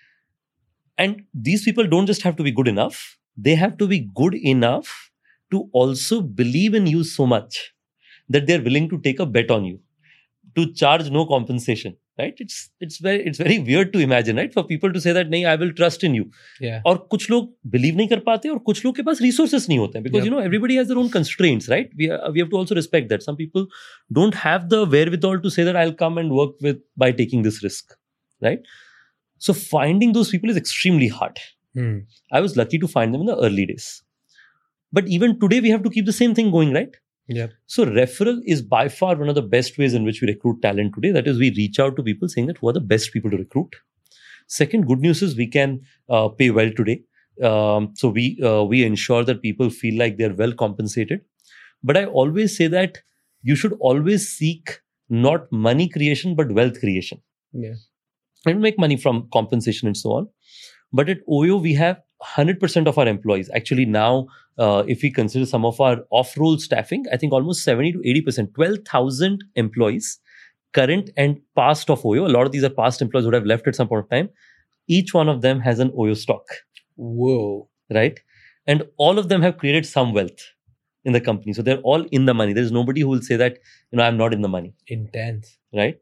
Speaker 1: And these people don't just have to be good enough. They have to be good enough to also believe in you so much that they're willing to take a bet on you, to charge no compensation. Right? It's very weird to imagine, right? For people to say that, "Nahi, I will trust in you."
Speaker 2: Yeah.
Speaker 1: और कुछ लोग believe नहीं कर पाते और कुछ लोग के पास resources नहीं होते, because everybody has their own constraints, right? We have to also respect that some people don't have the wherewithal to say that I'll come and work by taking this risk, right? So finding those people is extremely hard. I was lucky to find them in the early days, but even today we have to keep the same thing going, right?
Speaker 2: Yeah.
Speaker 1: So referral is by far one of the best ways in which we recruit talent today. That is, we reach out to people saying that who are the best people to recruit. Second, good news is we can pay well today. So we ensure that people feel like they're well compensated. But I always say that you should always seek not money creation, but wealth creation.
Speaker 2: Yeah.
Speaker 1: And make money from compensation and so on. But at OYO, we have 100% of our employees. Actually, now, if we consider some of our off-role staffing, I think almost 70 to 80%, 12,000 employees, current and past of OYO. A lot of these are past employees who have left at some point of time. Each one of them has an OYO stock.
Speaker 2: Whoa.
Speaker 1: Right? And all of them have created some wealth in the company. So they're all in the money. There's nobody who will say that, I'm not in the money.
Speaker 2: Intense.
Speaker 1: Right?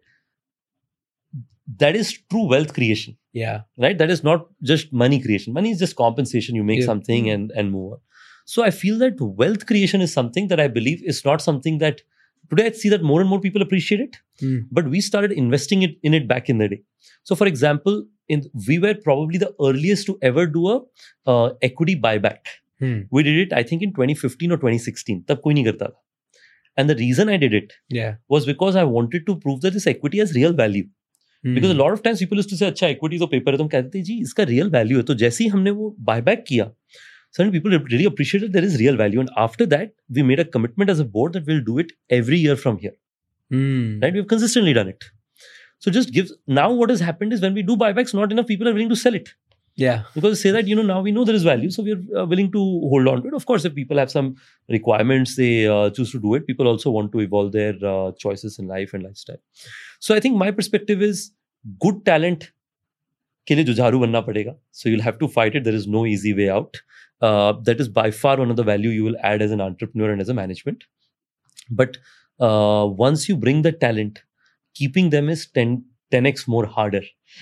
Speaker 1: That is true wealth creation.
Speaker 2: Yeah.
Speaker 1: Right? That is not just money creation. Money is just compensation. You make something and move on. So I feel that wealth creation is something that I believe is not something that today I see that more and more people appreciate it. But we started investing in it back in the day. So for example, we were probably the earliest to ever do a equity buyback. We did it, I think, in 2015 or 2016. Tab koi nahi karta tha. And the reason I did it was because I wanted to prove that this equity has real value. Because a lot of times people used to say, अच्छा equity तो paper है, तो हम कहते थे जी इसका real value है. तो जैसे ही हमने वो buyback किया, suddenly people really appreciated there is real value. And after that, we made a commitment as a board that we'll do it every year from here. Right? We've consistently done it. So now what has happened is when we do buybacks, not enough people are willing to sell it.
Speaker 2: Yeah.
Speaker 1: Because they say that, now we know there is value, so we're willing to hold on to it. Of course, if people have some requirements, they choose to do it. People also want to evolve their choices in life and lifestyle. So I think my perspective is good talent के लिए जुझारू बनना पड़ेगा. So you'll have to fight it. There is no easy way out. That is by far one of the value you will add as an entrepreneur and as a management. But once you bring the talent, keeping them is 10x more harder.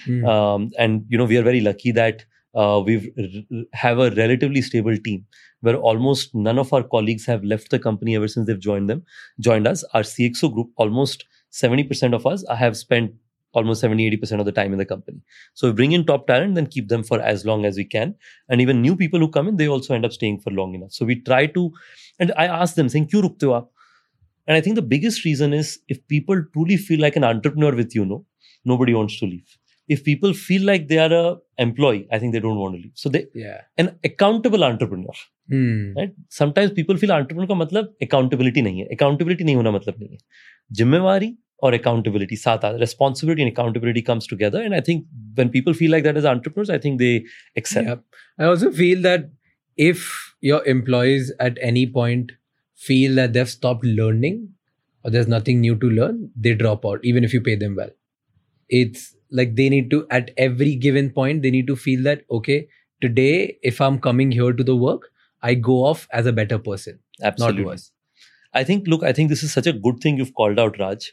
Speaker 1: And we are very lucky that we have a relatively stable team where almost none of our colleagues have left the company ever since they've joined us. Our CXO group, almost 70% of us have spent almost 70-80% of the time in the company. So we bring in top talent, then keep them for as long as we can. And even new people who come in, they also end up staying for long enough. So we try to, and I ask them saying, "Kyun rukte ho aap?" And I think the biggest reason is if people truly feel like an entrepreneur with nobody wants to leave. If people feel like they are an employee, I think they don't want to leave. So an accountable entrepreneur. Right? Sometimes people feel entrepreneur का मतलब accountability नहीं है. Accountability नहीं होना मतलब नहीं है. जिम्मेवारी or accountability साथ आता. Responsibility and accountability comes together. And I think when people feel like that as entrepreneurs, I think they excel.
Speaker 2: Yeah. I also feel that if your employees at any point feel that they've stopped learning, or there's nothing new to learn, they drop out, even if you pay them well. It's like they need to, at every given point, they need to feel that, okay, today, if I'm coming here to the work, I go off as a better person,
Speaker 1: Absolutely.
Speaker 2: not worse.
Speaker 1: I think this is such a good thing you've called out, Raj.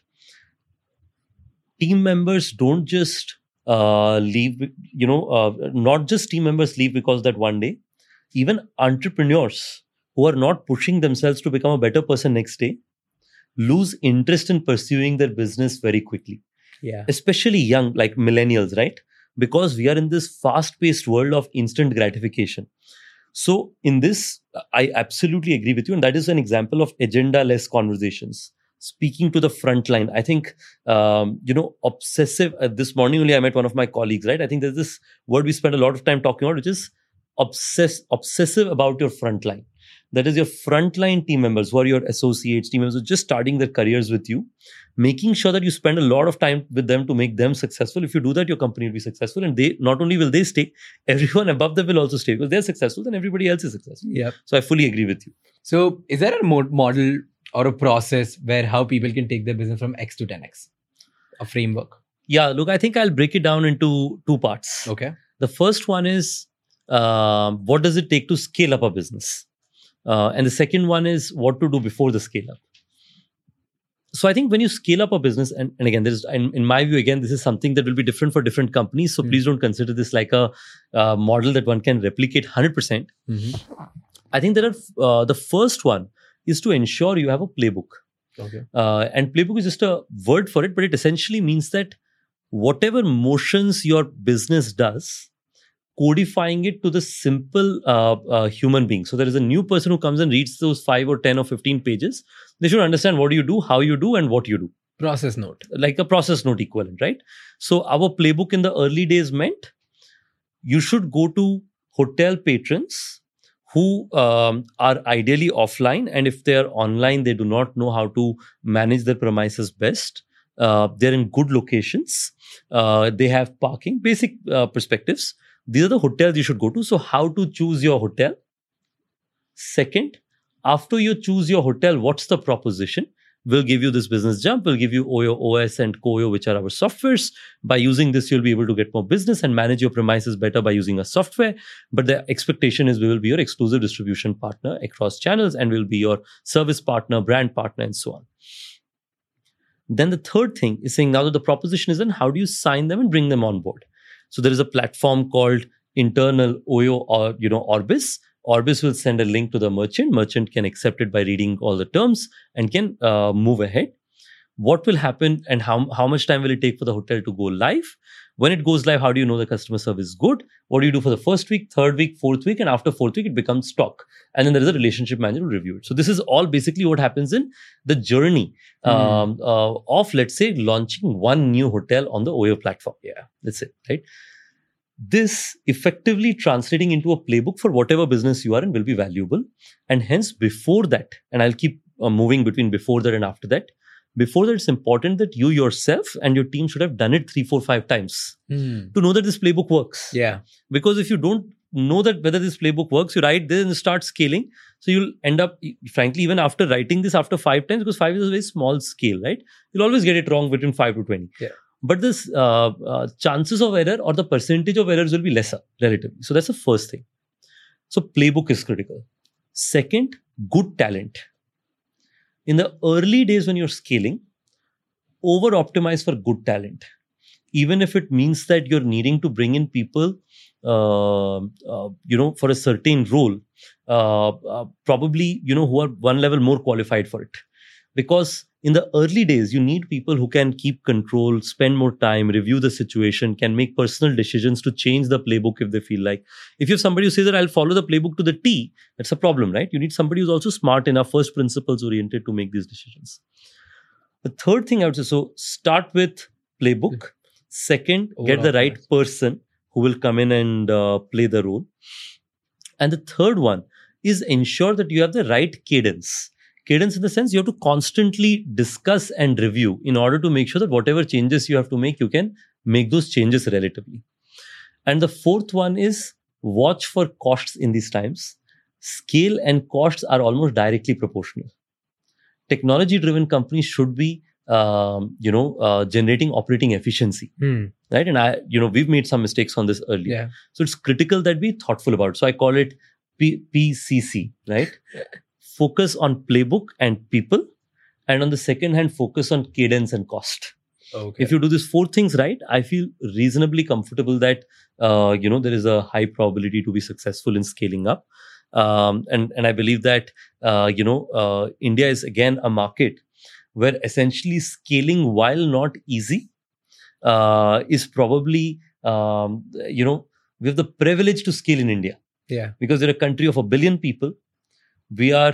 Speaker 1: Team members don't just leave, not just team members leave because that one day, even entrepreneurs who are not pushing themselves to become a better person next day lose interest in pursuing their business very quickly.
Speaker 2: Yeah.
Speaker 1: Especially young, like millennials, right? Because we are in this fast-paced world of instant gratification. So in this, I absolutely agree with you. And that is an example of agenda-less conversations. Speaking to the front line. I think, obsessive. This morning only I met one of my colleagues, right? I think there's this word we spend a lot of time talking about, which is obsessive about your front line. That is your frontline team members who are your associates, team members who are just starting their careers with you, making sure that you spend a lot of time with them to make them successful. If you do that, your company will be successful. And they not only will they stay, everyone above them will also stay because they're successful, then everybody else is successful.
Speaker 2: Yeah.
Speaker 1: So I fully agree with you.
Speaker 2: So is there a model or a process where how people can take their business from X to 10X? A framework?
Speaker 1: Yeah, look, I think I'll break it down into two parts.
Speaker 2: Okay.
Speaker 1: The first one is what does it take to scale up a business? And the second one is what to do before the scale up. So I think when you scale up a business, and again, there's in my view, again, this is something that will be different for different companies. So please don't consider this like a model that one can replicate 100%.
Speaker 2: Mm-hmm.
Speaker 1: I think there are the first one is to ensure you have a playbook.
Speaker 2: Okay.
Speaker 1: And playbook is just a word for it, but it essentially means that whatever motions your business does, codifying it to the simple human being. So there is a new person who comes and reads those 5 or 10 or 15 pages. They should understand what you do, how you do, and what you do.
Speaker 2: Process note.
Speaker 1: Like a process note equivalent, right? So our playbook in the early days meant you should go to hotel patrons who are ideally offline. And if they're online, they do not know how to manage their premises best. They're in good locations. They have parking, basic perspectives. These are the hotels you should go to. So how to choose your hotel? Second, after you choose your hotel, what's the proposition? We'll give you this business jump. We'll give you OYO, OS and Koyo, which are our softwares. By using this, you'll be able to get more business and manage your premises better by using a software. But the expectation is we will be your exclusive distribution partner across channels and we'll be your service partner, brand partner, and so on. Then the third thing is saying now that the proposition is in, how do you sign them and bring them on board? So there is a platform called internal OYO or Orbis. Orbis will send a link to the merchant. Merchant can accept it by reading all the terms and can move ahead. What will happen and how much time will it take for the hotel to go live? When it goes live, how do you know the customer service is good? What do you do for the first week, third week, fourth week? And after fourth week, it becomes stock. And then there is a relationship manager who review it. So this is all basically what happens in the journey of, let's say, launching one new hotel on the OYO platform. Yeah, that's it, right? This effectively translating into a playbook for whatever business you are in will be valuable. And hence, before that, and I'll keep moving between before that and after that, before that, it's important that you yourself and your team should have done it 3, 4, 5 times to know that this playbook works.
Speaker 2: Yeah.
Speaker 1: Because if you don't know that whether this playbook works, you write this and start scaling. So you'll end up, frankly, even after writing this after 5 times, because 5 is a very small scale, right? You'll always get it wrong between 5 to 20.
Speaker 2: Yeah.
Speaker 1: But this chances of error or the percentage of errors will be lesser relatively. So that's the first thing. So playbook is critical. Second, good talent. In the early days when you're scaling, over-optimize for good talent. Even if it means that you're needing to bring in people, for a certain role, probably, who are one level more qualified for it. Because in the early days, you need people who can keep control, spend more time, review the situation, can make personal decisions to change the playbook if they feel like. If you have somebody who says that I'll follow the playbook to the T, that's a problem, right? You need somebody who's also smart enough, first principles oriented to make these decisions. The third thing I would say, so start with playbook. Second, get the right person who will come in and play the role. And the third one is ensure that you have the right cadence. Cadence in the sense you have to constantly discuss and review in order to make sure that whatever changes you have to make, you can make those changes relatively. And the fourth one is watch for costs in these times. Scale and costs are almost directly proportional. technology-driven companies should be, generating operating efficiency, right? And we've made some mistakes on this earlier.
Speaker 2: Yeah.
Speaker 1: So it's critical that we thoughtful about it. So I call it PCC, right? Focus on playbook and people, and on the second hand, focus on cadence and cost.
Speaker 2: Okay.
Speaker 1: If you do these 4 things right, I feel reasonably comfortable that there is a high probability to be successful in scaling up. And I believe that India is again a market where essentially scaling, while not easy, is probably we have the privilege to scale in India.
Speaker 2: Yeah.
Speaker 1: Because we're a country of 1 billion people. We are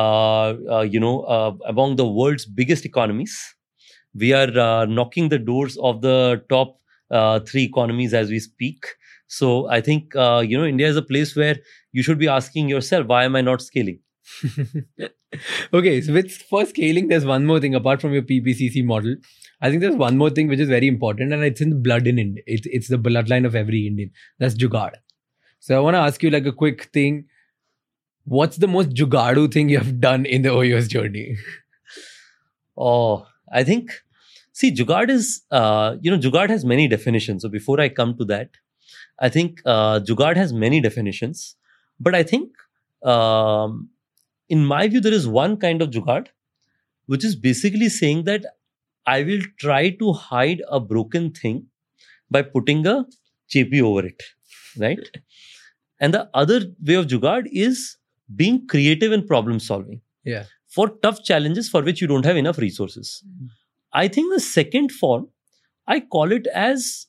Speaker 1: among the world's biggest economies. We are knocking the doors of the top 3 economies as we speak. So I think India is a place where you should be asking yourself, why am I not scaling?
Speaker 2: Okay, so for scaling, there's one more thing apart from your PPCC model. I think there's one more thing which is very important, and it's in the blood in India. It's the bloodline of every Indian. That's jugaad. So I want to ask you like a quick thing. What's the most jugaadu thing you have done in the OYO's journey?
Speaker 1: Oh, I think, jugaad is, jugaad has many definitions. So before I come to that, I think jugaad has many definitions. But I think, in my view, there is one kind of jugaad, which is basically saying that I will try to hide a broken thing by putting a chepi over it, right? And the other way of jugaad is being creative in problem solving.
Speaker 2: Yeah.
Speaker 1: For tough challenges for which you don't have enough resources. I think the second form, I call it as,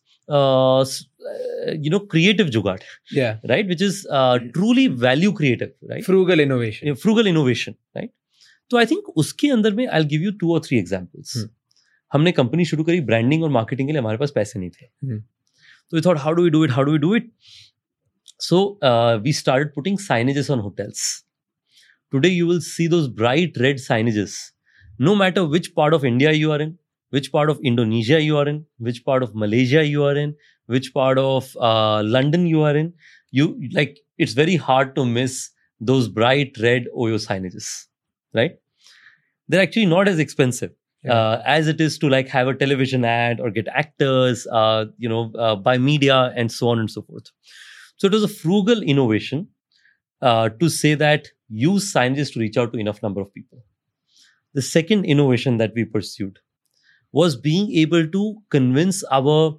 Speaker 1: creative jugaad.
Speaker 2: Yeah.
Speaker 1: Right? Which is truly value creative, right?
Speaker 2: Frugal innovation.
Speaker 1: Frugal innovation, right? So I think uske andar mein, I'll give you 2 or 3 examples. हमने company शुरू करी branding और marketing के लिए, हमारे पास पैसे नहीं थे. So we thought, how do we do it? So we started putting signages on hotels. Today you will see those bright red signages. No matter which part of India you are in, which part of Indonesia you are in, which part of Malaysia you are in, which part of London you are in, it's very hard to miss those bright red OYO signages, right? They're actually not as expensive. As it is to like have a television ad or get actors, buy media and so on and so forth. So it was a frugal innovation to say that use signages to reach out to enough number of people. The second innovation that we pursued was being able to convince our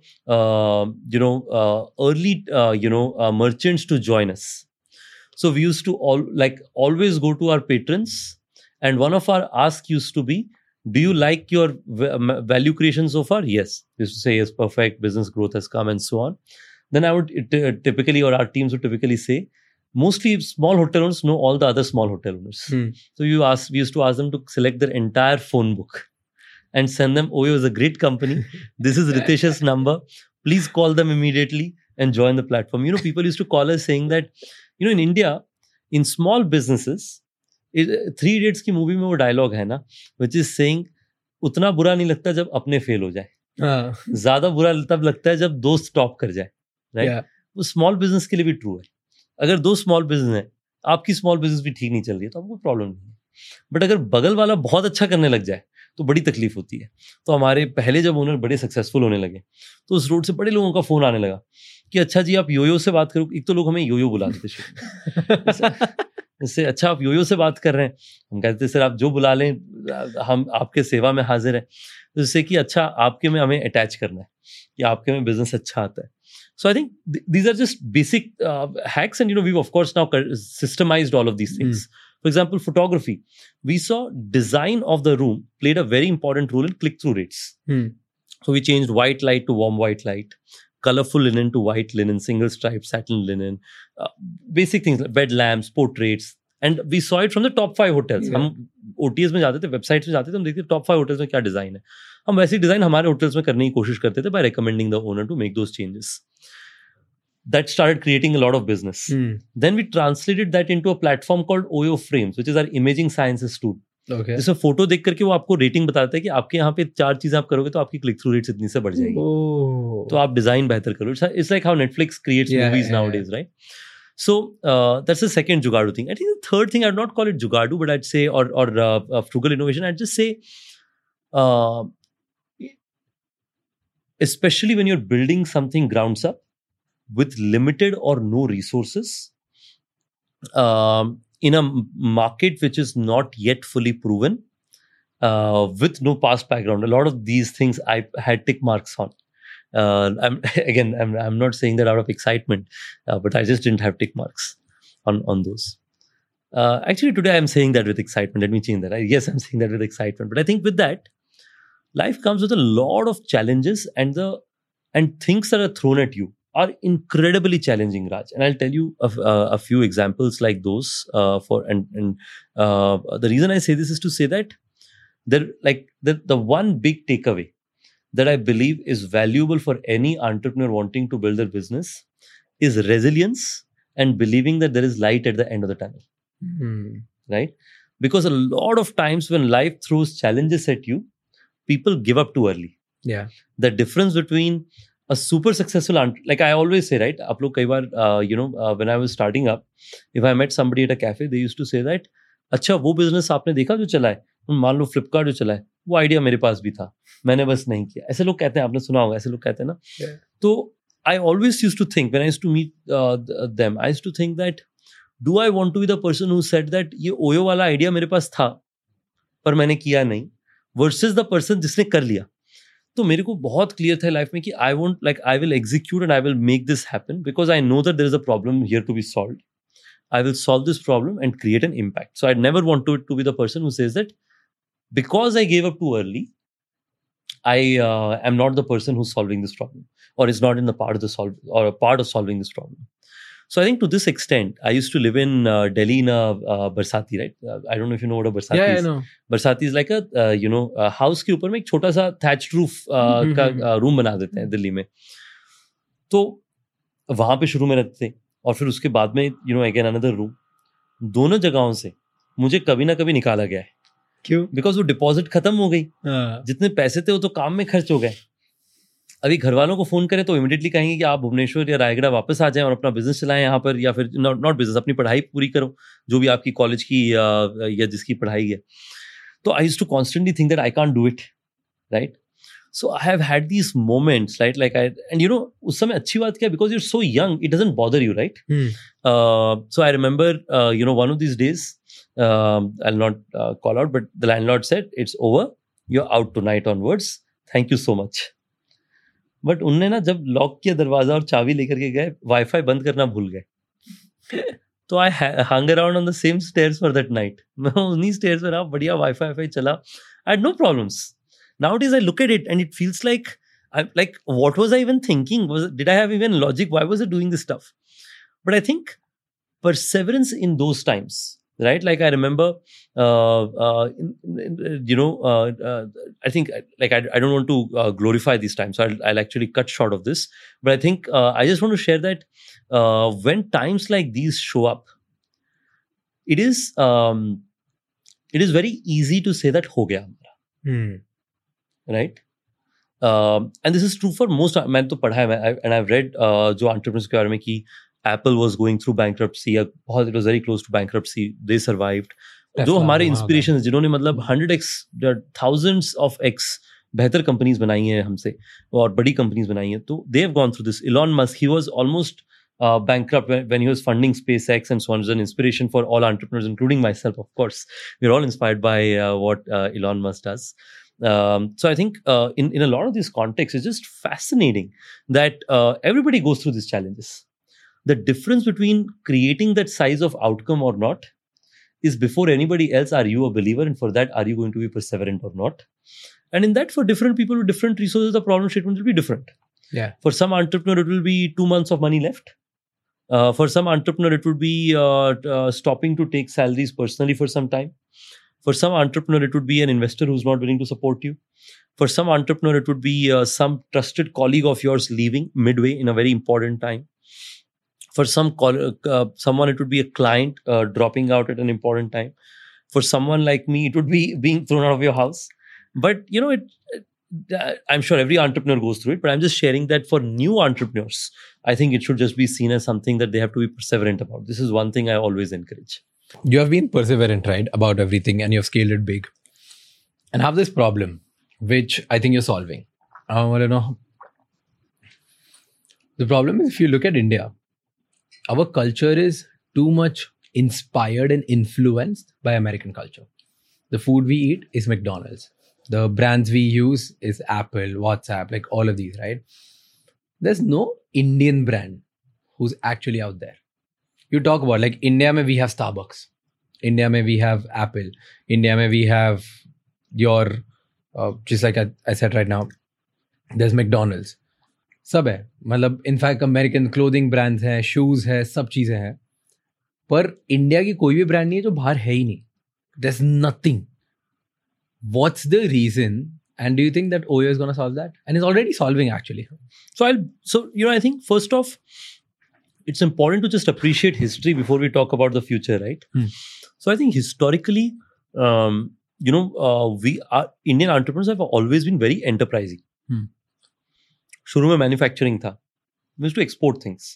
Speaker 1: early merchants to join us. So we used to always go to our patrons, and one of our asks used to be, do you like your value creation so far? Yes. We used to say, yes, perfect, business growth has come and so on. Then I would typically, or our teams would typically say, mostly small hotel owners know all the other small hotel owners. So we used to ask them to select their entire phone book and send them, OYO is a great company. This is Ritesh's number. Please call them immediately and join the platform. People used to call us saying that, in India, in small businesses, 3 Idiots की movie में वो dialogue है ना, which is saying, उतना बुरा नहीं लगता जब अपने फेल हो जाए, ज्यादा बुरा तब लगता है जब दोस्त टॉप कर जाए, राइट? वो स्मॉल बिजनेस के लिए भी ट्रू है. अगर 2 स्मॉल बिजनेस है, आपकी स्मॉल बिजनेस भी ठीक नहीं चल रही है, तो आपको प्रॉब्लम नहीं है. बट अगर बगल वाला बहुत अच्छा करने लग जाए तो बड़ी तकलीफ होती है. तो हमारे पहले जब ओनर बड़े सक्सेसफुल होने लगे, तो उस रोड से बड़े लोगों का फोन आने लगा कि अच्छा जी आप योयो से बात करो. एक तो लोग हमें योयो बुलाते थे. इससे अच्छा आप योयो से बात कर रहे हैं. हम कहते थे सर आप जो बुला लें, हम आपके सेवा में हाजिर हैं. जिससे कि अच्छा आपके में हमें अटैच करना है कि आपके में बिजनेस अच्छा आता है. So I think these are just basic hacks, and we've of course now systemized all of these things. For example, photography. We saw design of the room played a very important role in click-through rates. So we changed white light to warm white light, colorful linen to white linen, single stripe satin linen, basic things like bed lamps, portraits. And we saw it from the top 5 hotels. हम OTAs में जाते थे, websites में जाते थे, हम देखते थे top 5 hotels में क्या डिजाइन है. हम वैसे डिजाइन हमारे hotels में करने की कोशिश करते थे by recommending the owner to make those changes. That started creating a lot of business. Then we translated that into a platform called OYO Frames, which is our imaging sciences tool.
Speaker 2: Okay.
Speaker 1: जिसमें photo देख करके वो आपको rating बताता है कि आपके यहाँ पे 4 चीजें आप करोगे तो आपकी क्लिक थ्रू रेट्स इतनी से बढ़ जाएगी. तो आप डिजाइन बेहतर करो. It's like how Netflix creates movies nowadays, right? So that's the second Jugadu thing. I think the third thing, I'd not call it Jugadu, but I'd say, or frugal innovation, I'd just say, uh, especially when you're building something grounds up with limited or no resources, in a market which is not yet fully proven, with no past background. A lot of these things I had tick marks on. I'm not saying that out of excitement, but I just didn't have tick marks on those. Actually, today I'm saying that with excitement. Let me change that. Yes, I'm saying that with excitement. But I think with that, life comes with a lot of challenges, and things that are thrown at you are incredibly challenging, Raj. And I'll tell you a few examples like those. The reason I say this is to say that the one big takeaway that I believe is valuable for any entrepreneur wanting to build their business is resilience and believing that there is light at the end of the tunnel. Right? Because a lot of times when life throws challenges at you, people give up too early.
Speaker 2: Yeah.
Speaker 1: The difference between a super successful, like I always say, right? आप लोग कई बार, when I was starting up, if I met somebody at a cafe, they used to say that, अच्छा वो business आपने देखा जो चला है, मान लो फ्लिपकार्ट जो चला है, वो आइडिया मेरे पास भी था, मैंने बस नहीं किया. ऐसे लोग कहते हैं, आपने सुना होगा, ऐसे लोग कहते हैं ना. तो I always used to think, when I used to meet them, I used to think that, do I want to be the person who said that ये ओयो वाला आइडिया मेरे पास था पर मैंने किया नहीं, versus the person जिसने कर लिया. तो मेरे को बहुत क्लियर था लाइफ में कि I will execute and I will make this happen because I know that there is a problem here to be solved. I will solve this problem and create an impact. So I'd never want to be the person who says that because I gave up too early, I am not the person who's solving this problem or is not in the part of solving this problem. So I think to this extent, I used to live in Delhi in a Barsati, right? I don't know if you know what a Barsati is.
Speaker 2: Yeah, I know.
Speaker 1: Barsati is like a house के ऊपर में एक छोटा सा thatched roof का room बना देते हैं दिल्ली में. तो वहाँ पे शुरू में रहते थे और फिर उसके बाद में again another room. दोनों जगहों से मुझे कभी ना कभी निकाला गया है.
Speaker 2: क्यों?
Speaker 1: Because वो डिपॉजिट खत्म हो गई. जितने पैसे थे वो तो काम में खर्च हो गए. अभी घर वालों को फोन करें तो इमीडिएटली कहेंगे कि आप भुवनेश्वर या रायगढ़ वापस आ जाएं और अपना बिजनेस चलाएं यहाँ पर, या फिर नॉट बिजनेस, अपनी पढ़ाई पूरी करो जो भी आपकी कॉलेज की या जिसकी पढ़ाई है. तो I used to constantly think that I can't do it, right? So I have had these moments, right? Like and उस समय अच्छी बात क्या, because you are so young, it doesn't bother you, right? So I remember one of these days, I will not call out, but the landlord said, it's over, you are out tonight onwards, thank you so much. But उनने ना जब lock किया दरवाजा और चाबी लेकर के गए, वाईफाई बंद करना भूल गए. तो I hung around on the same stairs for that night. मैं उन्हीं स्टेयर्स पर रहा, बढ़िया वाईफाई चला. I had no problems. Nowadays I look at it and it feels like what was I even thinking? Did I have even logic? Why was I doing this stuff? But I think perseverance in those times, right? Like I remember, I think I don't want to glorify these times, so I'll actually cut short of this. But I think I just want to share that when times like these show up, it is very easy to say that हो गया हमारा. Right? And this is true for most. मैंने तो पढ़ा है, and I've read जो entrepreneurs के बारे में कि Apple was going through bankruptcy, it was very close to bankruptcy, they survived. जो हमारे inspirations, जिन्होंने मतलब 100x, thousands of x बेहतर companies बनाई हैं हमसे और बड़ी companies बनाई हैं, तो they have gone through this. Elon Musk, he was almost bankrupt when he was funding SpaceX and so on. Is an inspiration for all entrepreneurs, including myself, of course. We're all inspired by what Elon Musk does. So I think in a lot of these contexts, it's just fascinating that everybody goes through these challenges. The difference between creating that size of outcome or not is, before anybody else, are you a believer? And for that, are you going to be perseverant or not? And in that, for different people with different resources, the problem statement will be different.
Speaker 2: Yeah.
Speaker 1: For some entrepreneur, it will be 2 months of money left. For some entrepreneur, it would be stopping to take salaries personally for some time. For some entrepreneur, it would be an investor who's not willing to support you. For some entrepreneur, it would be some trusted colleague of yours leaving midway in a very important time. For someone, it would be a client dropping out at an important time. For someone like me, it would be being thrown out of your house. But, I'm sure every entrepreneur goes through it, but I'm just sharing that for new entrepreneurs, I think it should just be seen as something that they have to be perseverant about. This is one thing I always encourage.
Speaker 2: You have been perseverant, right, about everything, and you have scaled it big, and have this problem, which I think you're solving. I want to know. The problem is, if you look at India, our culture is too much inspired and influenced by American culture. The food we eat is McDonald's. The brands we use is Apple, WhatsApp, like all of these, right? There's no Indian brand who's actually out there. You talk about like India mein we have Starbucks. India mein we have Apple. India mein we have your, just like I said right now, there's McDonald's. सब है मतलब in fact American clothing brands हैं, shoes है, सब चीजें हैं, पर India की कोई भी ब्रांड नहीं है जो बाहर है ही नहीं. There's nothing. What's the reason? And do you think that OYO is going to solve that? And it's already solving actually.
Speaker 1: So I think first off, it's important to just appreciate history before we talk about the future, right? So I think historically, Indian entrepreneurs have always been very enterprising. शुरू में manufacturing था. We used to export things.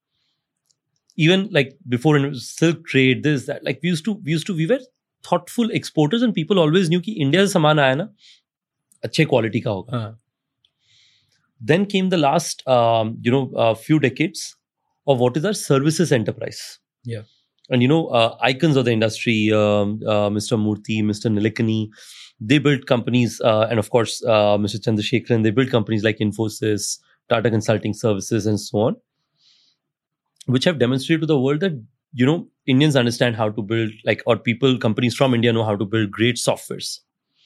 Speaker 1: Even like before in silk trade, this, that, like we were thoughtful exporters, and people always knew कि India से सामान आया ना अच्छे quality का होगा. Then came the last few decades of what is our services enterprise.
Speaker 2: Yeah.
Speaker 1: And icons of the industry, Mr. Murthy, Mr. Nilekani, they built companies, and of course, Mr. Chandrasekharan, they built companies like Infosys, Tata Consulting Services, and so on, which have demonstrated to the world that, Indians understand how to build, companies from India know how to build great softwares.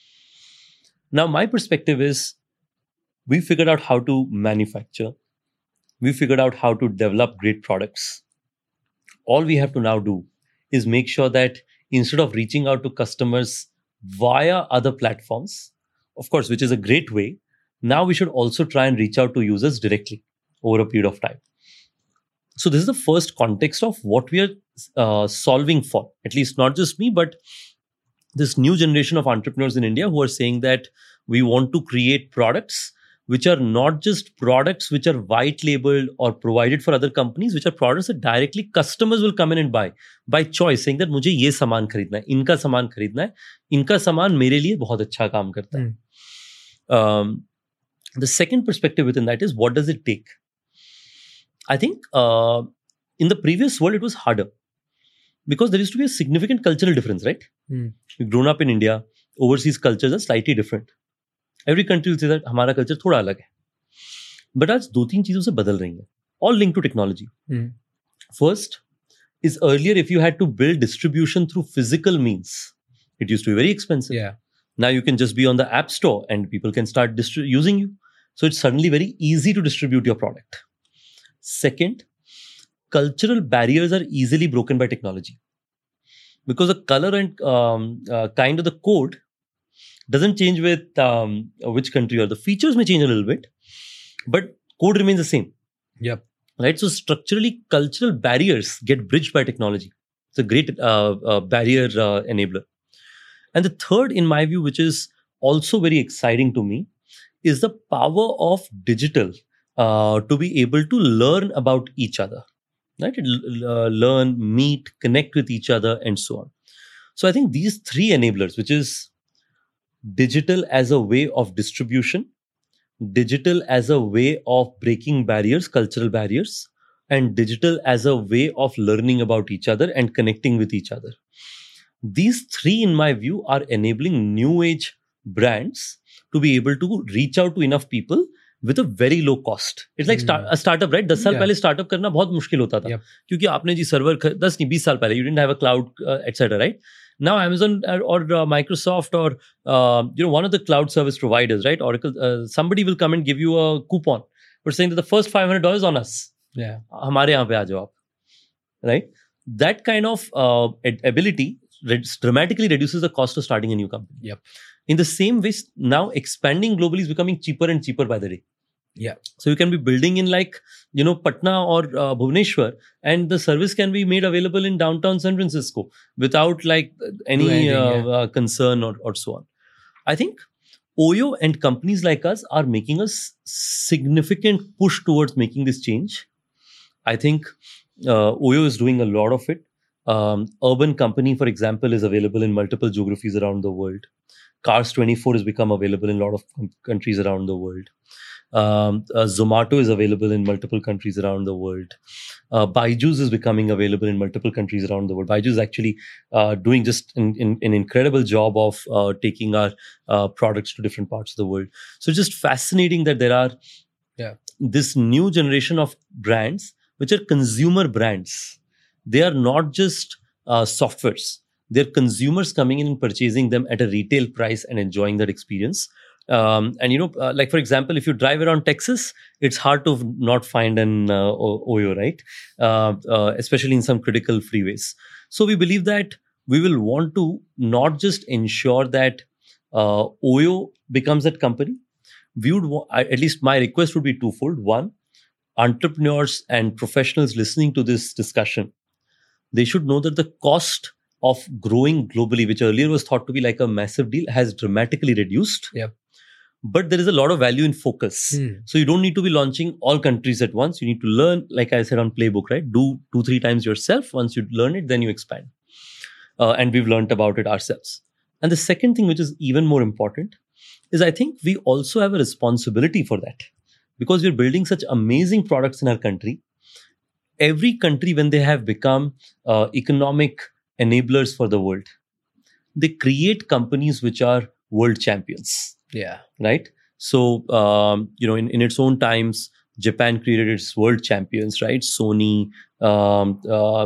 Speaker 1: Now, my perspective is, we figured out how to manufacture. We figured out how to develop great products. All we have to now do is make sure that instead of reaching out to customers via other platforms, of course, which is a great way, now we should also try and reach out to users directly over a period of time. So this is the first context of what we are solving for, at least not just me, but this new generation of entrepreneurs in India who are saying that we want to create products which are not just products which are white labeled or provided for other companies, which are products that directly customers will come in and buy by choice, saying that मुझे ये सामान खरीदना है, इनका सामान खरीदना है, इनका सामान मेरे लिए बहुत अच्छा काम करता है. The second perspective within that is, what does it take? I think in the previous world, it was harder because there used to be a significant cultural difference, right? We've grown up in India. Overseas cultures are slightly different. Every country will say that हमारा culture थोड़ा अलग है. But आज 2-3 चीजों से बदल रही हैं. All linked to technology. First is, earlier if you had to build distribution through physical means, it used to be very expensive.
Speaker 2: Yeah.
Speaker 1: Now you can just be on the app store and people can start using you. So it's suddenly very easy to distribute your product. Second, cultural barriers are easily broken by technology. Because the color and kind of the code doesn't change with which country, or the features may change a little bit, but code remains the same.
Speaker 2: Yep.
Speaker 1: Right. So structurally, cultural barriers get bridged by technology. It's a great barrier enabler. And the third, in my view, which is also very exciting to me, is the power of digital to be able to learn about each other. Right? Learn, meet, connect with each other, and so on. So I think these three enablers, which is digital as a way of distribution, digital as a way of breaking barriers, cultural barriers, and digital as a way of learning about each other and connecting with each other. These three, in my view, are enabling new age brands to be able to reach out to enough people with a very low cost. It's like a startup, right? 10 साल पहले startup करना बहुत मुश्किल होता था. क्योंकि आपने जी server 10 नहीं 20 साल पहले, you didn't have a cloud, etc. Right? Now Amazon or Microsoft or one of the cloud service providers, right? Oracle, somebody will come and give you a coupon for saying that the first $500 on us.
Speaker 2: Yeah.
Speaker 1: हमारे यहाँ पे आ जाओ आप. Right? That kind of ability dramatically reduces the cost of starting a new company.
Speaker 2: Yep.
Speaker 1: In the same way, now expanding globally is becoming cheaper and cheaper by the day.
Speaker 2: Yeah.
Speaker 1: So you can be building in Patna or Bhubaneswar, and the service can be made available in downtown San Francisco without any concern or so on. I think Oyo and companies like us are making a significant push towards making this change. I think Oyo is doing a lot of it. Urban Company, for example, is available in multiple geographies around the world. Cars24 has become available in a lot of countries around the world. Zomato is available in multiple countries around the world. Byju's is becoming available in multiple countries around the world. Byju's is actually doing just an incredible job of taking our products to different parts of the world. So it's just fascinating that there are this new generation of brands which are consumer brands. They are not just softwares. They're consumers coming in and purchasing them at a retail price and enjoying that experience. Like for example, if you drive around Texas, it's hard to not find an Oyo, right? Especially in some critical freeways. So we believe that we will want to not just ensure that Oyo becomes that company. We would, at least my request would be twofold. One, entrepreneurs and professionals listening to this discussion, they should know that the cost of growing globally, which earlier was thought to be like a massive deal, has dramatically reduced. But there is a lot of value in focus. So you don't need to be launching all countries at once. You need to learn, like I said on Playbook, right? Do 2-3 times yourself. Once you learn it, then you expand. And we've learned about it ourselves. And the second thing, which is even more important, is I think we also have a responsibility for that. Because we're building such amazing products in our country. Every country, when they have become economic enablers for the world, they create companies which are world champions. Right. So, in its own times, Japan created its world champions, right? Sony, and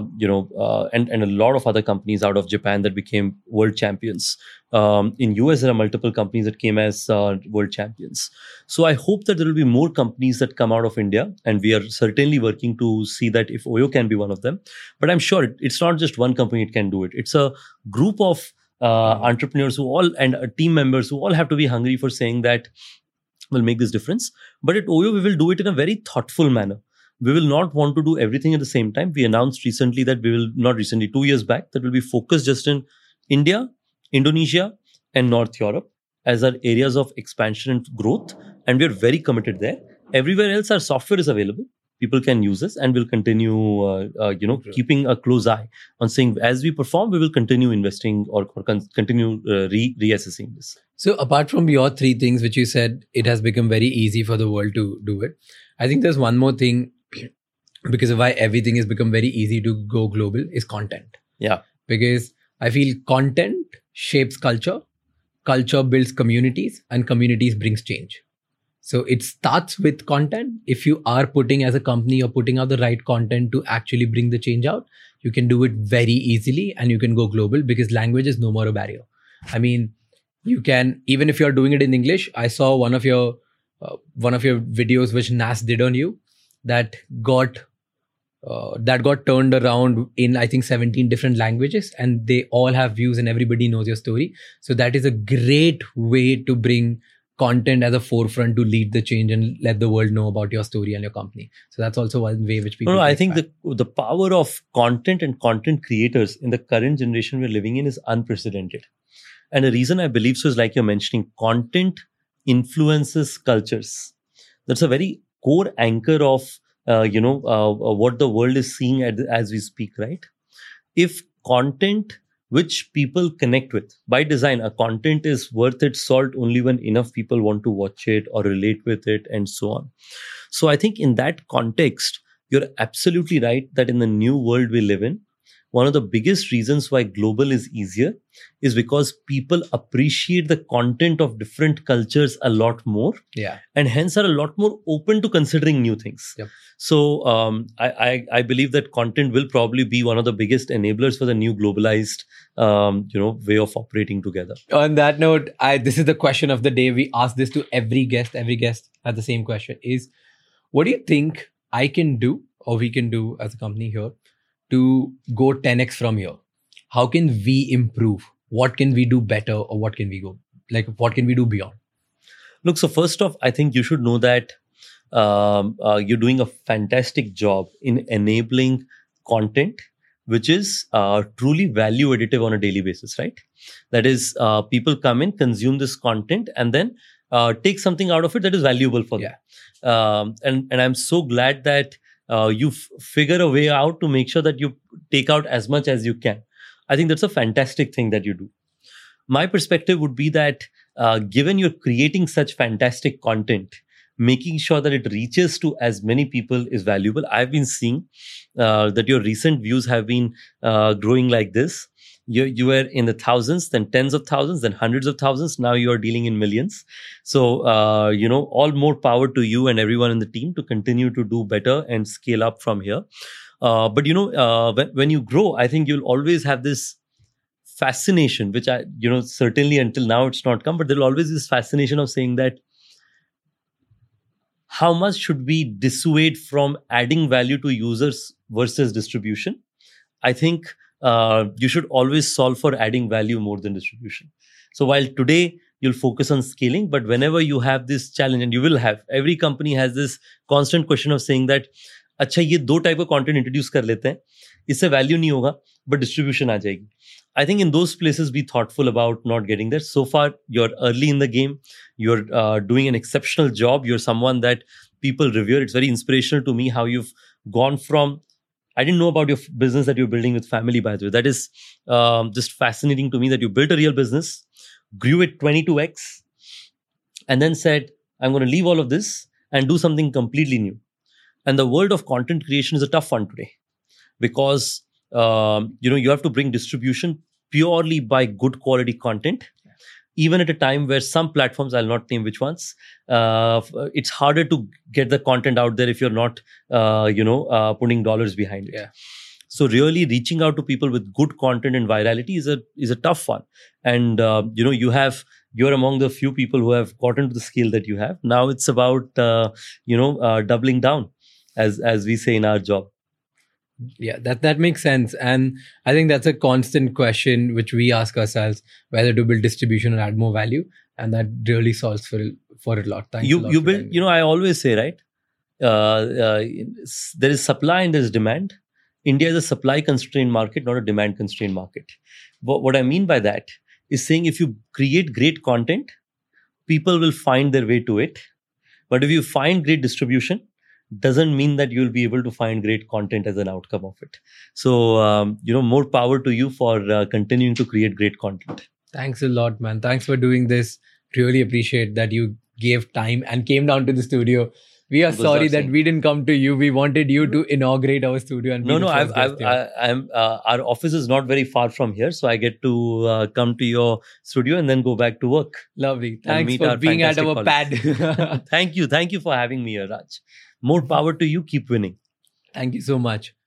Speaker 1: a lot of other companies out of Japan that became world champions. In US, there are multiple companies that came as world champions. So I hope that there will be more companies that come out of India, and we are certainly working to see that if Oyo can be one of them. But I'm sure it's not just one company that can do it. It's a group of entrepreneurs who all and team members who all have to be hungry for saying that will make this difference. But at Oyo, we will do it in a very thoughtful manner. We will not want to do everything at the same time. We announced recently that we will, not recently, 2 years back, that will be focused just in India, Indonesia, and North Europe as our areas of expansion and growth. And we are very committed there. Everywhere else, our software is available. People can use this, and we'll continue, keeping a close eye on saying as we perform, we will continue investing or continue reassessing this.
Speaker 2: So apart from your 3 things, which you said, it has become very easy for the world to do it. I think there's one more thing, because of why everything has become very easy to go global, is content. Because I feel content shapes culture, culture builds communities, and communities brings change. So it starts with content. If you are putting, as a company, you're putting out the right content to actually bring the change out, you can do it very easily and you can go global, because language is no more a barrier. I mean, you can, even if you're doing it in English, I saw one of your videos which Nas did on you that got turned around in, I think, 17 different languages, and they all have views and everybody knows your story. So that is a great way to bring content as a forefront to lead the change and let the world know about your story and your company. So that's also one way which people...
Speaker 1: No, I think the power of content and content creators in the current generation we're living in is unprecedented. And the reason I believe so is, like you're mentioning, content influences cultures. That's a very core anchor of, what the world is seeing as we speak, right? If content which people connect with, by design, a content is worth its salt only when enough people want to watch it or relate with it and so on. So I think in that context, you're absolutely right that in the new world we live in, one of the biggest reasons why global is easier is because people appreciate the content of different cultures a lot more. And hence are a lot more open to considering new things. So I believe that content will probably be one of the biggest enablers for the new globalized way of operating together.
Speaker 2: On that note, this is the question of the day. We ask this to every guest. Every guest has the same question: is what do you think I can do, or we can do as a company here, to go 10x from here? How can we improve? What can we do better, or what can we do beyond?
Speaker 1: Look, so first off, I think you should know that you're doing a fantastic job in enabling content which is truly value additive on a daily basis, right? That is, people come in, consume this content, and then take something out of it that is valuable for them. And I'm so glad that you figure a way out to make sure that you take out as much as you can. I think that's a fantastic thing that you do. My perspective would be that given you're creating such fantastic content, making sure that it reaches to as many people is valuable. I've been seeing that your recent views have been growing like this. You were in the thousands, then tens of thousands, then hundreds of thousands. Now you are dealing in millions. So, all more power to you and everyone in the team to continue to do better and scale up from here. But when you grow, I think you'll always have this fascination, which I, certainly until now it's not come, but there'll always be this fascination of saying that how much should we dissuade from adding value to users versus distribution? I think you should always solve for adding value more than distribution. So while today you'll focus on scaling, but whenever you have this challenge, and you will have, every company has this constant question of saying that, अच्छा ये दो type of content introduce कर लेते हैं, इससे value नहीं होगा, but distribution आ जाएगी. I think in those places, be thoughtful about not getting there. So far, you're early in the game. You're doing an exceptional job. You're someone that people revere. It's very inspirational to me how you've gone from, I didn't know about your business that you're building with family, by the way. That is just fascinating to me that you built a real business, grew it 22x, and then said, I'm going to leave all of this and do something completely new. And the world of content creation is a tough one today because, you have to bring distribution purely by good quality content. Even at a time where some platforms, I'll not name which ones, it's harder to get the content out there if you're not, putting dollars behind it.
Speaker 2: Yeah.
Speaker 1: So really reaching out to people with good content and virality is a tough one. And, you're among the few people who have gotten to the scale that you have. Now it's about, doubling down, as we say in our job.
Speaker 2: Yeah, that makes sense. And I think that's a constant question which we ask ourselves, whether to build distribution or add more value. And that really solves for it a lot. Thanks a lot
Speaker 1: you build, I always say, right? There is supply and there's demand. India is a supply constrained market, not a demand constrained market. But what I mean by that is saying if you create great content, people will find their way to it. But if you find great distribution, doesn't mean that you'll be able to find great content as an outcome of it. So, more power to you for continuing to create great content.
Speaker 2: Thanks a lot, man. Thanks for doing this. Really appreciate that you gave time and came down to the studio. We are sorry that we didn't come to you. We wanted you to inaugurate our studio. And
Speaker 1: our office is not very far from here, so I get to come to your studio and then go back to work.
Speaker 2: Lovely. Thanks for being at our pad.
Speaker 1: Thank you for having me here, Raj. More power to you. Keep winning.
Speaker 2: Thank you so much.